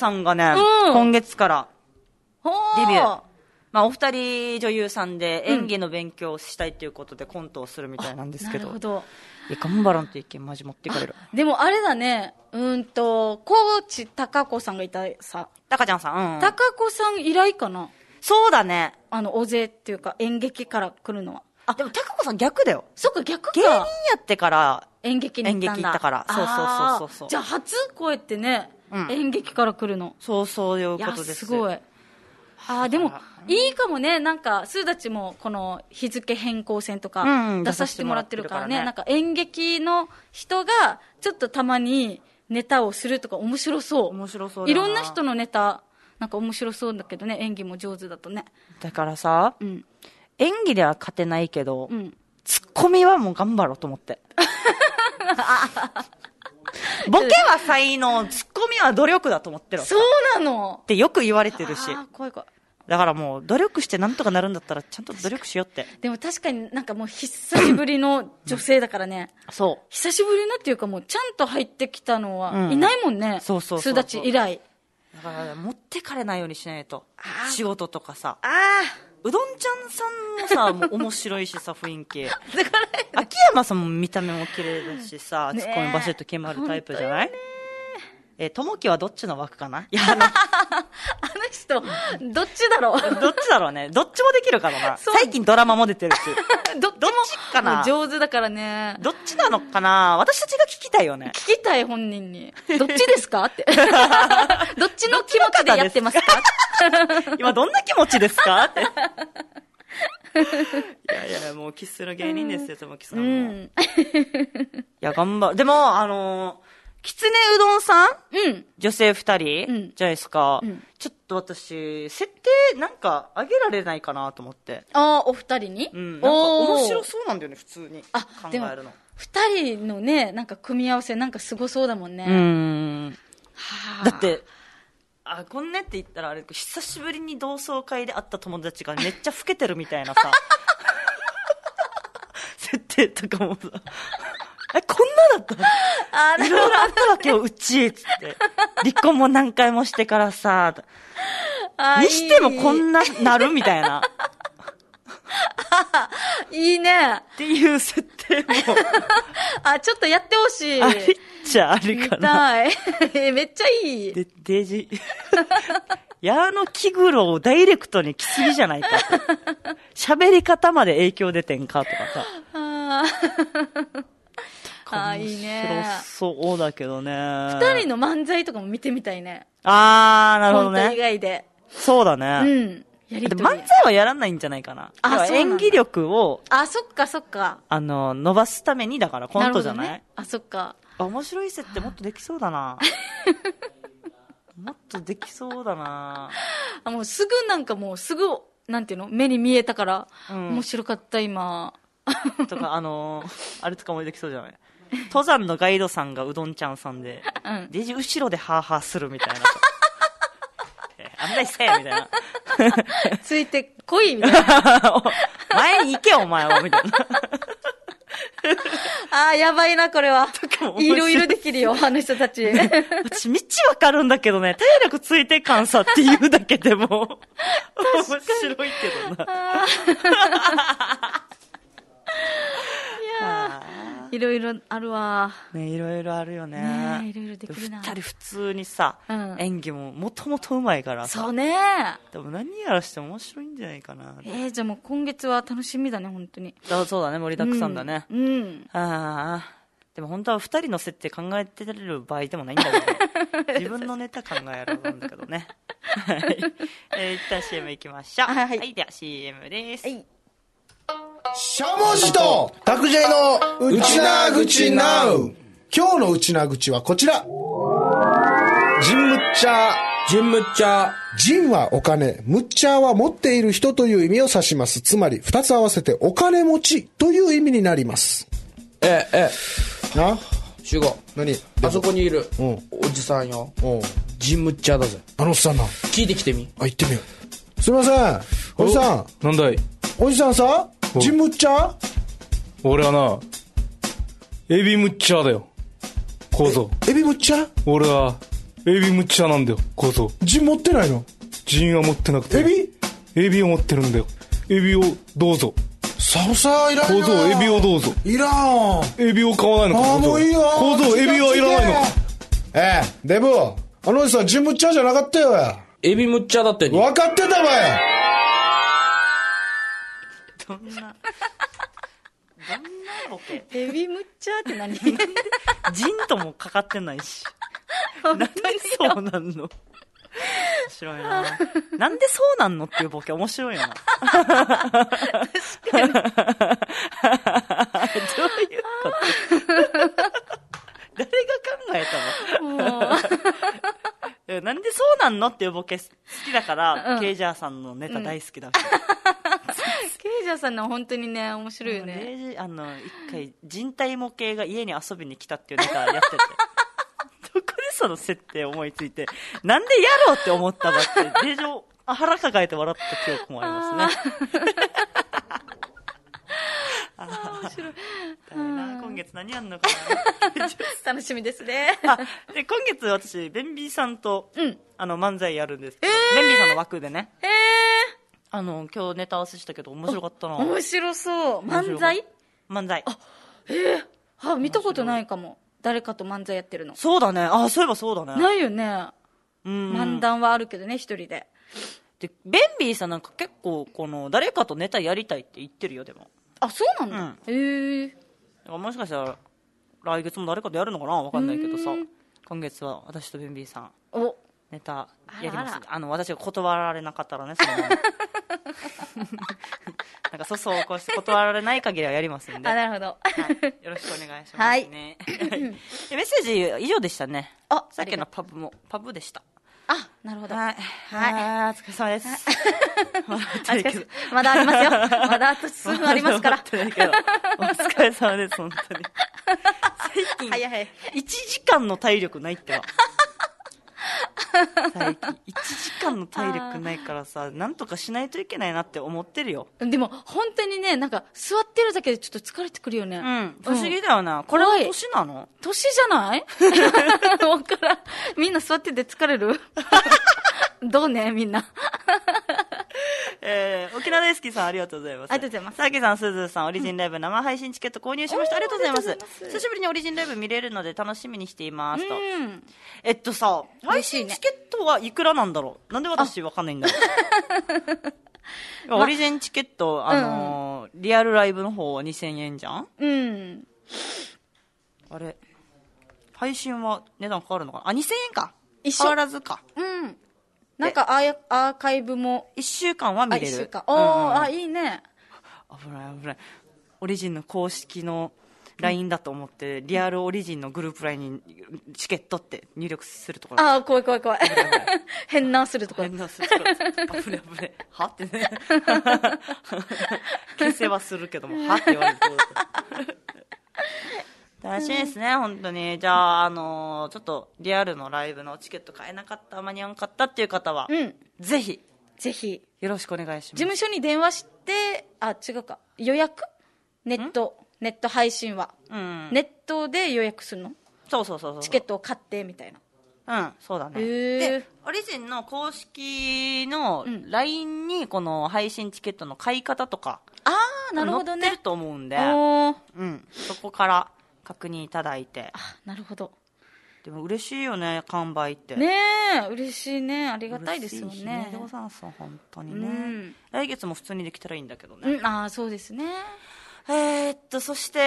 ありがとうございます。 きつねうどんさんがね、うん、今月から、デビュー。 まあ、お二人女優さんで演技の勉強をしたいということでコントをするみたいなんですけど。 なるほど。 いや、頑張らんといけん。マジ持ってかれる。 でもあれだね、うんと、コーチ高子さんがいたさ。 高ちゃんさん、うん。 高子さん以来かな。 そうだね。 あの、大勢っていうか演劇から来るのは。 あ、でも高子さん逆だよ。 そっか、逆か。 芸人やってから演劇に行ったんだ。 演劇行ったから。そうそうそうそう。 じゃあ初こうやってね、うん、演劇から来るの。 そうそういうことです。 いや、すごい。ああ、でも、いいかもね。なんか、スーダチも、この日付変更線とか、出させてもらってるからね。うんうん、なんか演劇の人が、ちょっとたまにネタをするとか面白そう。 面白そうだな。 いろんな人のネタ、なんか面白そうだけどね、演技も上手だとね。 だからさ、うん、演技では勝てないけど、うん、ツッコミはもう頑張ろうと思って。ボケは才能、ツッコミは努力だと思ってる。 そうなのってよく言われてるし。 あ、怖い怖い。 だからもう努力してなんとかなるんだったらちゃんと努力しようって。 でも確かになんかもう久しぶりの女性だからね。 そう。 久しぶりなっていうかもうちゃんと入ってきたのはいないもんね。うん、そうそうそうそう。巣立ち以来。 だから持ってかれないようにしないと。仕事とかさ。 ああ。 うどんちゃんさんもさ、もう面白いしさ、雰囲気。だから、秋山さんも見た目も綺麗だしさ、ツッコミバシッと決まるタイプじゃない？えー、ともきはどっちの枠かな？いや、あの、あの人、どっちだろうどっちだろうね。どっちもできるからな。最近ドラマも出てるし。 どっちもかな？上手だからね。 どっちなのかな？私たちが聞きたいよね。 聞きたい本人に。どっちですかって。どっちの気持ちでやってますか今どんな気持ちですかって。いやいや、もうキスの芸人ですよ、ともきさんも。うん、いや、頑張る。でも、あのー、きつねうどんさん、うん、女性二人、うん、じゃないですか、うん。ちょっと私、設定なんか上げられないかなと思って。 ああ、お二人に、 うん、なんか面白そうなんだよね、普通に。あ、考えるの。 二人のね、なんか組み合わせなんかすごそうだもんね。 うん。はあ、だって、あ、こんねって言ったらあれ、久しぶりに同窓会で会った友達がめっちゃ老けてるみたいなさ。設定とかもさ。え、こんなだったの？あ、いろいろあったわけよ、うち、つって。離婚も何回もしてからさ、にしてもこんな、なるみたいな。 いいね。 っていう設定も。 あ、ちょっとやってほしい。 ありっちゃありかな。 見たい。めっちゃいい。 で、デジ。矢野気黒をダイレクトに来すぎじゃないか。喋り方まで影響出てんかとかさ。ああ、いいね。 面白そうだけどね。 二人の漫才とかも見てみたいね。 あー、なるほどね。 コント以外で。 そうだね。 うん。 やりとり。漫才はやらないんじゃないかな。あ、そう。演技力を。 あ、そっかそっか。 あの、伸ばすために、だからコントじゃない？ ね、あ、そっか。 あ、面白い設定もっとできそうだな。もっとできそうだな。 あ、もうすぐなんかもうすぐ、なんていうの？目に見えたから、うん、面白かった今。 とか、あのー、あれとかもできそうじゃない？登山のガイドさんがうどんちゃんさんで、うん、デジ後ろでハーハーするみたいな。案内せえみたいな。 ついてこいみたいな。 前に行けお前はみたいな。 ああ、やばいな、これは。いろいろできるよ、あの人たち。 私、道わかるんだけどね、体力ついてかんさって言うだけでも、面白いけどな。 いやー、いろいろあるわ。 ね、いろいろあるよね。 ね、いろいろできるな。 二人普通にさ、うん、演技ももともとうまいからさ。 そうね。 でも何やらしても面白いんじゃないかな。 えー、じゃあもう今月は楽しみだね、本当に。 あ、そうだね、盛りだくさんだね。 うん。うん、 ああ。でも本当は二人の設定考えてる場合でもないんだけど、自分のネタ考えるんだけどね。はい。えー、一旦 シーエム 行きましょう。はい、はい。では シーエム です。はい。 しゃもじとたくじゃいのうちなぐちなう。今日のうちなぐちはこちら。ジンムッチャー。 ジンムッチャー。 ジンはお金、ムッチャーは持っている人という意味を指します。つまり二つ合わせてお金持ちという意味になります。 ええな集合。 何？ あそこにいる、 うん、 おじさんよ。 うん、 ジンムッチャーだぜ。 あのおっさんな。 聞いてきてみ。 あ、行ってみよう。すいません、おじさん。 なんだい？ おじさんさ、ジンムッチャー？ 俺はな、エビムッチャーだよ、構造。 エビムッチャー？ 俺はエビムッチャーなんだよ、構造。 ジン持ってないの？ ジンは持ってなくて。 エビ？ エビを持ってるんだよ。エビをどうぞ。 サブサーいらんの。 小僧、エビをどうぞ。 いらん。 エビを買わないのか。 ああ、もういいよ。 小僧、エビはいらないのか。 ええ、デブ、あのおじさんジムッチャーじゃなかったよや。 エビムッチャーだってに。 分かってたわや。 どんなどんなボケ。 エビムッチャーって何？ ジンともかかってないし。なんでそうなんの？面白いな。なんでそうなんのっていうボケ面白いよな。確かに。どういうこと？誰が考えたの？なんでそうなんのっていうボケ好きだから、うん、ケイジャーさんのネタ大好きだし、うん、 ケイジャーさんの本当にね面白いよね。 あの一回人体模型が家に遊びに来たっていうネタやっててどこでその設定思いついてなんでやろうって思ったばってデージを腹抱えて笑った記憶もありますね。あ面白い。今月何やんのかな。 楽しみですね。 あで今月私ベンビーさんと、うん、あの漫才やるんですけど、えー、ベンビーさんの枠でね、えー、あの今日ネタ合わせしたけど面白かったな。 面白そう。漫才漫才あえー、あ見たことないかも。誰かと漫才やってるの。 そうだね。あそういえばそうだね。 ないよね。うん漫談はあるけどね一人で。 でベンビーさんなんか結構この誰かとネタやりたいって言ってるよ。でもあそうなんだ、うん、へえ。 もしかしたら来月も誰かとやるのかな分かんないけどさ、今月は私とベンビーさんおネタやります。 あ, あの私が断られなかったらねそのままなんかそうそうこうして断られない限りはやりますんで。 あなるほど、 はい、よろしくお願いしますね、はい、メッセージ以上でしたね。あさっきのパブもパブでした。 あなるほど。はい、 はい、お疲れ様です。 まだありますよ。まだあと数分ありますから。お疲れ様です、本当に。最近、早いいちじかんの体力ないってば。最近いちじかんの体力ないからさ、なんとかしないといけないなって思ってるよ。 でも本当にね、なんか座ってるだけでちょっと疲れてくるよね。 うん、不思議だよな。これは年なの？ 年じゃないわからん。みんな座ってて疲れるどうねみんなえー、沖縄大好きさんありがとうございます。 ありがとうございます。 さあきさん、すずさん、オリジンライブ生配信チケット購入しました。ありがとうございます。久しぶりにオリジンライブ見れるので楽しみにしていますと。えっとさ、配信チケットはいくらなんだろう。なんで私わかんないんだろう。オリジンチケット、あのーうん、リアルライブの方はにせんえんじゃん。うん。あれ、配信は値段変わるのかな。あ、にせんえんか。 一緒。 変わらずか。 うん。なんかアーアーカイブもいっしゅうかんは見れる。あ、いっしゅうかん。 おー、うん、あ、いいね。 危ない危ない。オリジンの公式の ライン だと思って、うん、リアルオリジンのグループ ライン にチケットって入力するところ。 ああ、怖い怖い怖い。変なするところ。 変なするところ。危ない危ない。はってね。消せはするけども、はって言われると。楽しみですね、本当に。じゃあ、あのー、ちょっとリアルのライブのチケット買えなかった、間に合わなかったっていう方は、うん、ぜひ、 ぜひ、 よろしくお願いします。 事務所に電話して、あ、違うか、予約ネット、ネット配信は、うん、ネットで予約するの？ そうそうそうそう。 チケットを買ってみたいな。 うん、そうだね。で、オリジンの公式の ライン にこの配信チケットの買い方とか、 ああ、なるほどね。 載ってると思うんで、うん、そこから確認いただいて。 あ、なるほど。 でも嬉しいよね、完売って。 ねえ、嬉しいね。ありがたいですよね。嬉しいね。 でござんす、本当にね、うん。来月も普通にできたらいいんだけどね。 うん、ああ、そうですね。 えー、っと、そして、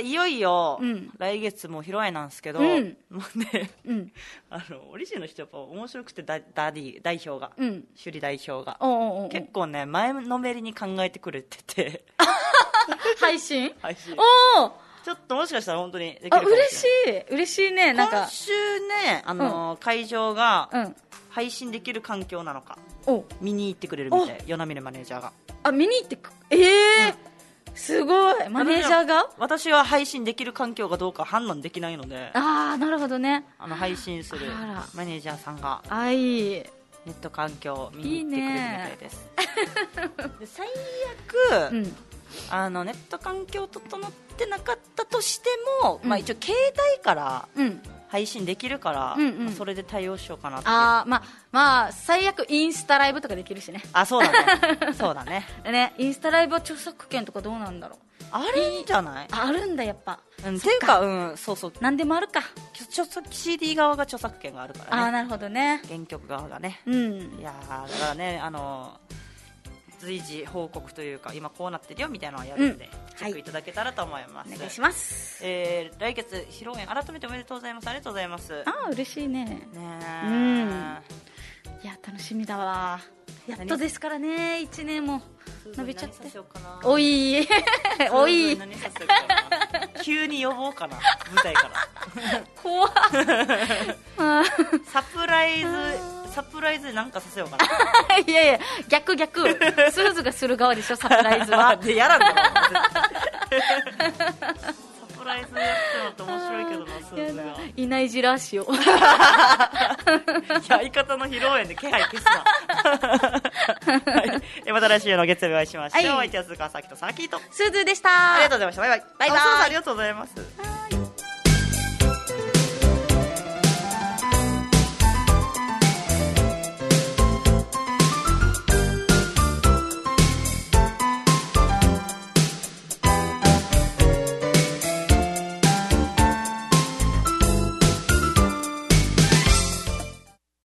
いよいよ、うん、来月も披露宴なんですけど、うん、もうね、うん、あの、オリジンの人やっぱ面白くて、ダダディ、代表が、うん、首里代表が。おうおうおう、結構ね、前のめりに考えてくれてて。 配信配信。 おー、 ちょっともしかしたら本当にできるかもしれない。 あ、嬉しい。嬉しいね。なんか。 今週ね、あの、うん、会場が、配信できる環境なのか、うん、見に行ってくれるみたい。与那嶺マネージャーが。 あ、見に行ってく、ええー。うんすごい。マネージャーが私は配信できる環境がどうか判断できないので。 ああ、なるほどね。 あの配信するマネージャーさんがあ、いいネット環境を見に行ってくれるみたいです。いいねで最悪、うん、あのネット環境整ってなかったとしても、うん、まあ、一応携帯から配信できるから、うんうんまあ、それで対応しようかなって。 あまあまあ最悪インスタライブとかできるしね。 あそうだねそうだねねインスタライブは著作権とかどうなんだろう。 あるんじゃない？ あるんだやっぱ、 うん、っていうかうんそうそう何でもあるか。 著作 シーディー 側が著作権があるからね。 あなるほどね。 原曲側がね、 うん、 いやだからねあの随時報告というか今こうなってるよみたいなのをやるんで、うん、チェックいただけたらと思います、 はい、お願いします、 えー、来月披露宴改めておめでとうございます。ありがとうございます。 あー嬉しいね。ねうんいや楽しみだわ。やっとですからねいちねんも伸びちゃって。おいおい何させようかな急に呼ぼうかな舞台から怖っサプライズサプライズで何かさせようかないやいや逆逆スーズがする側でしょサプライズはでやらんだろサプライズやってもって面白いけどなスーズがいないじらしよいや相方の披露宴で気配消すな、はい、また来週の月曜日お会いしましょう。はい、相手は鈴川さきとさきとスーズでした。 ありがとうございました。バイバイ。 バイバイ。 ありがとうございます。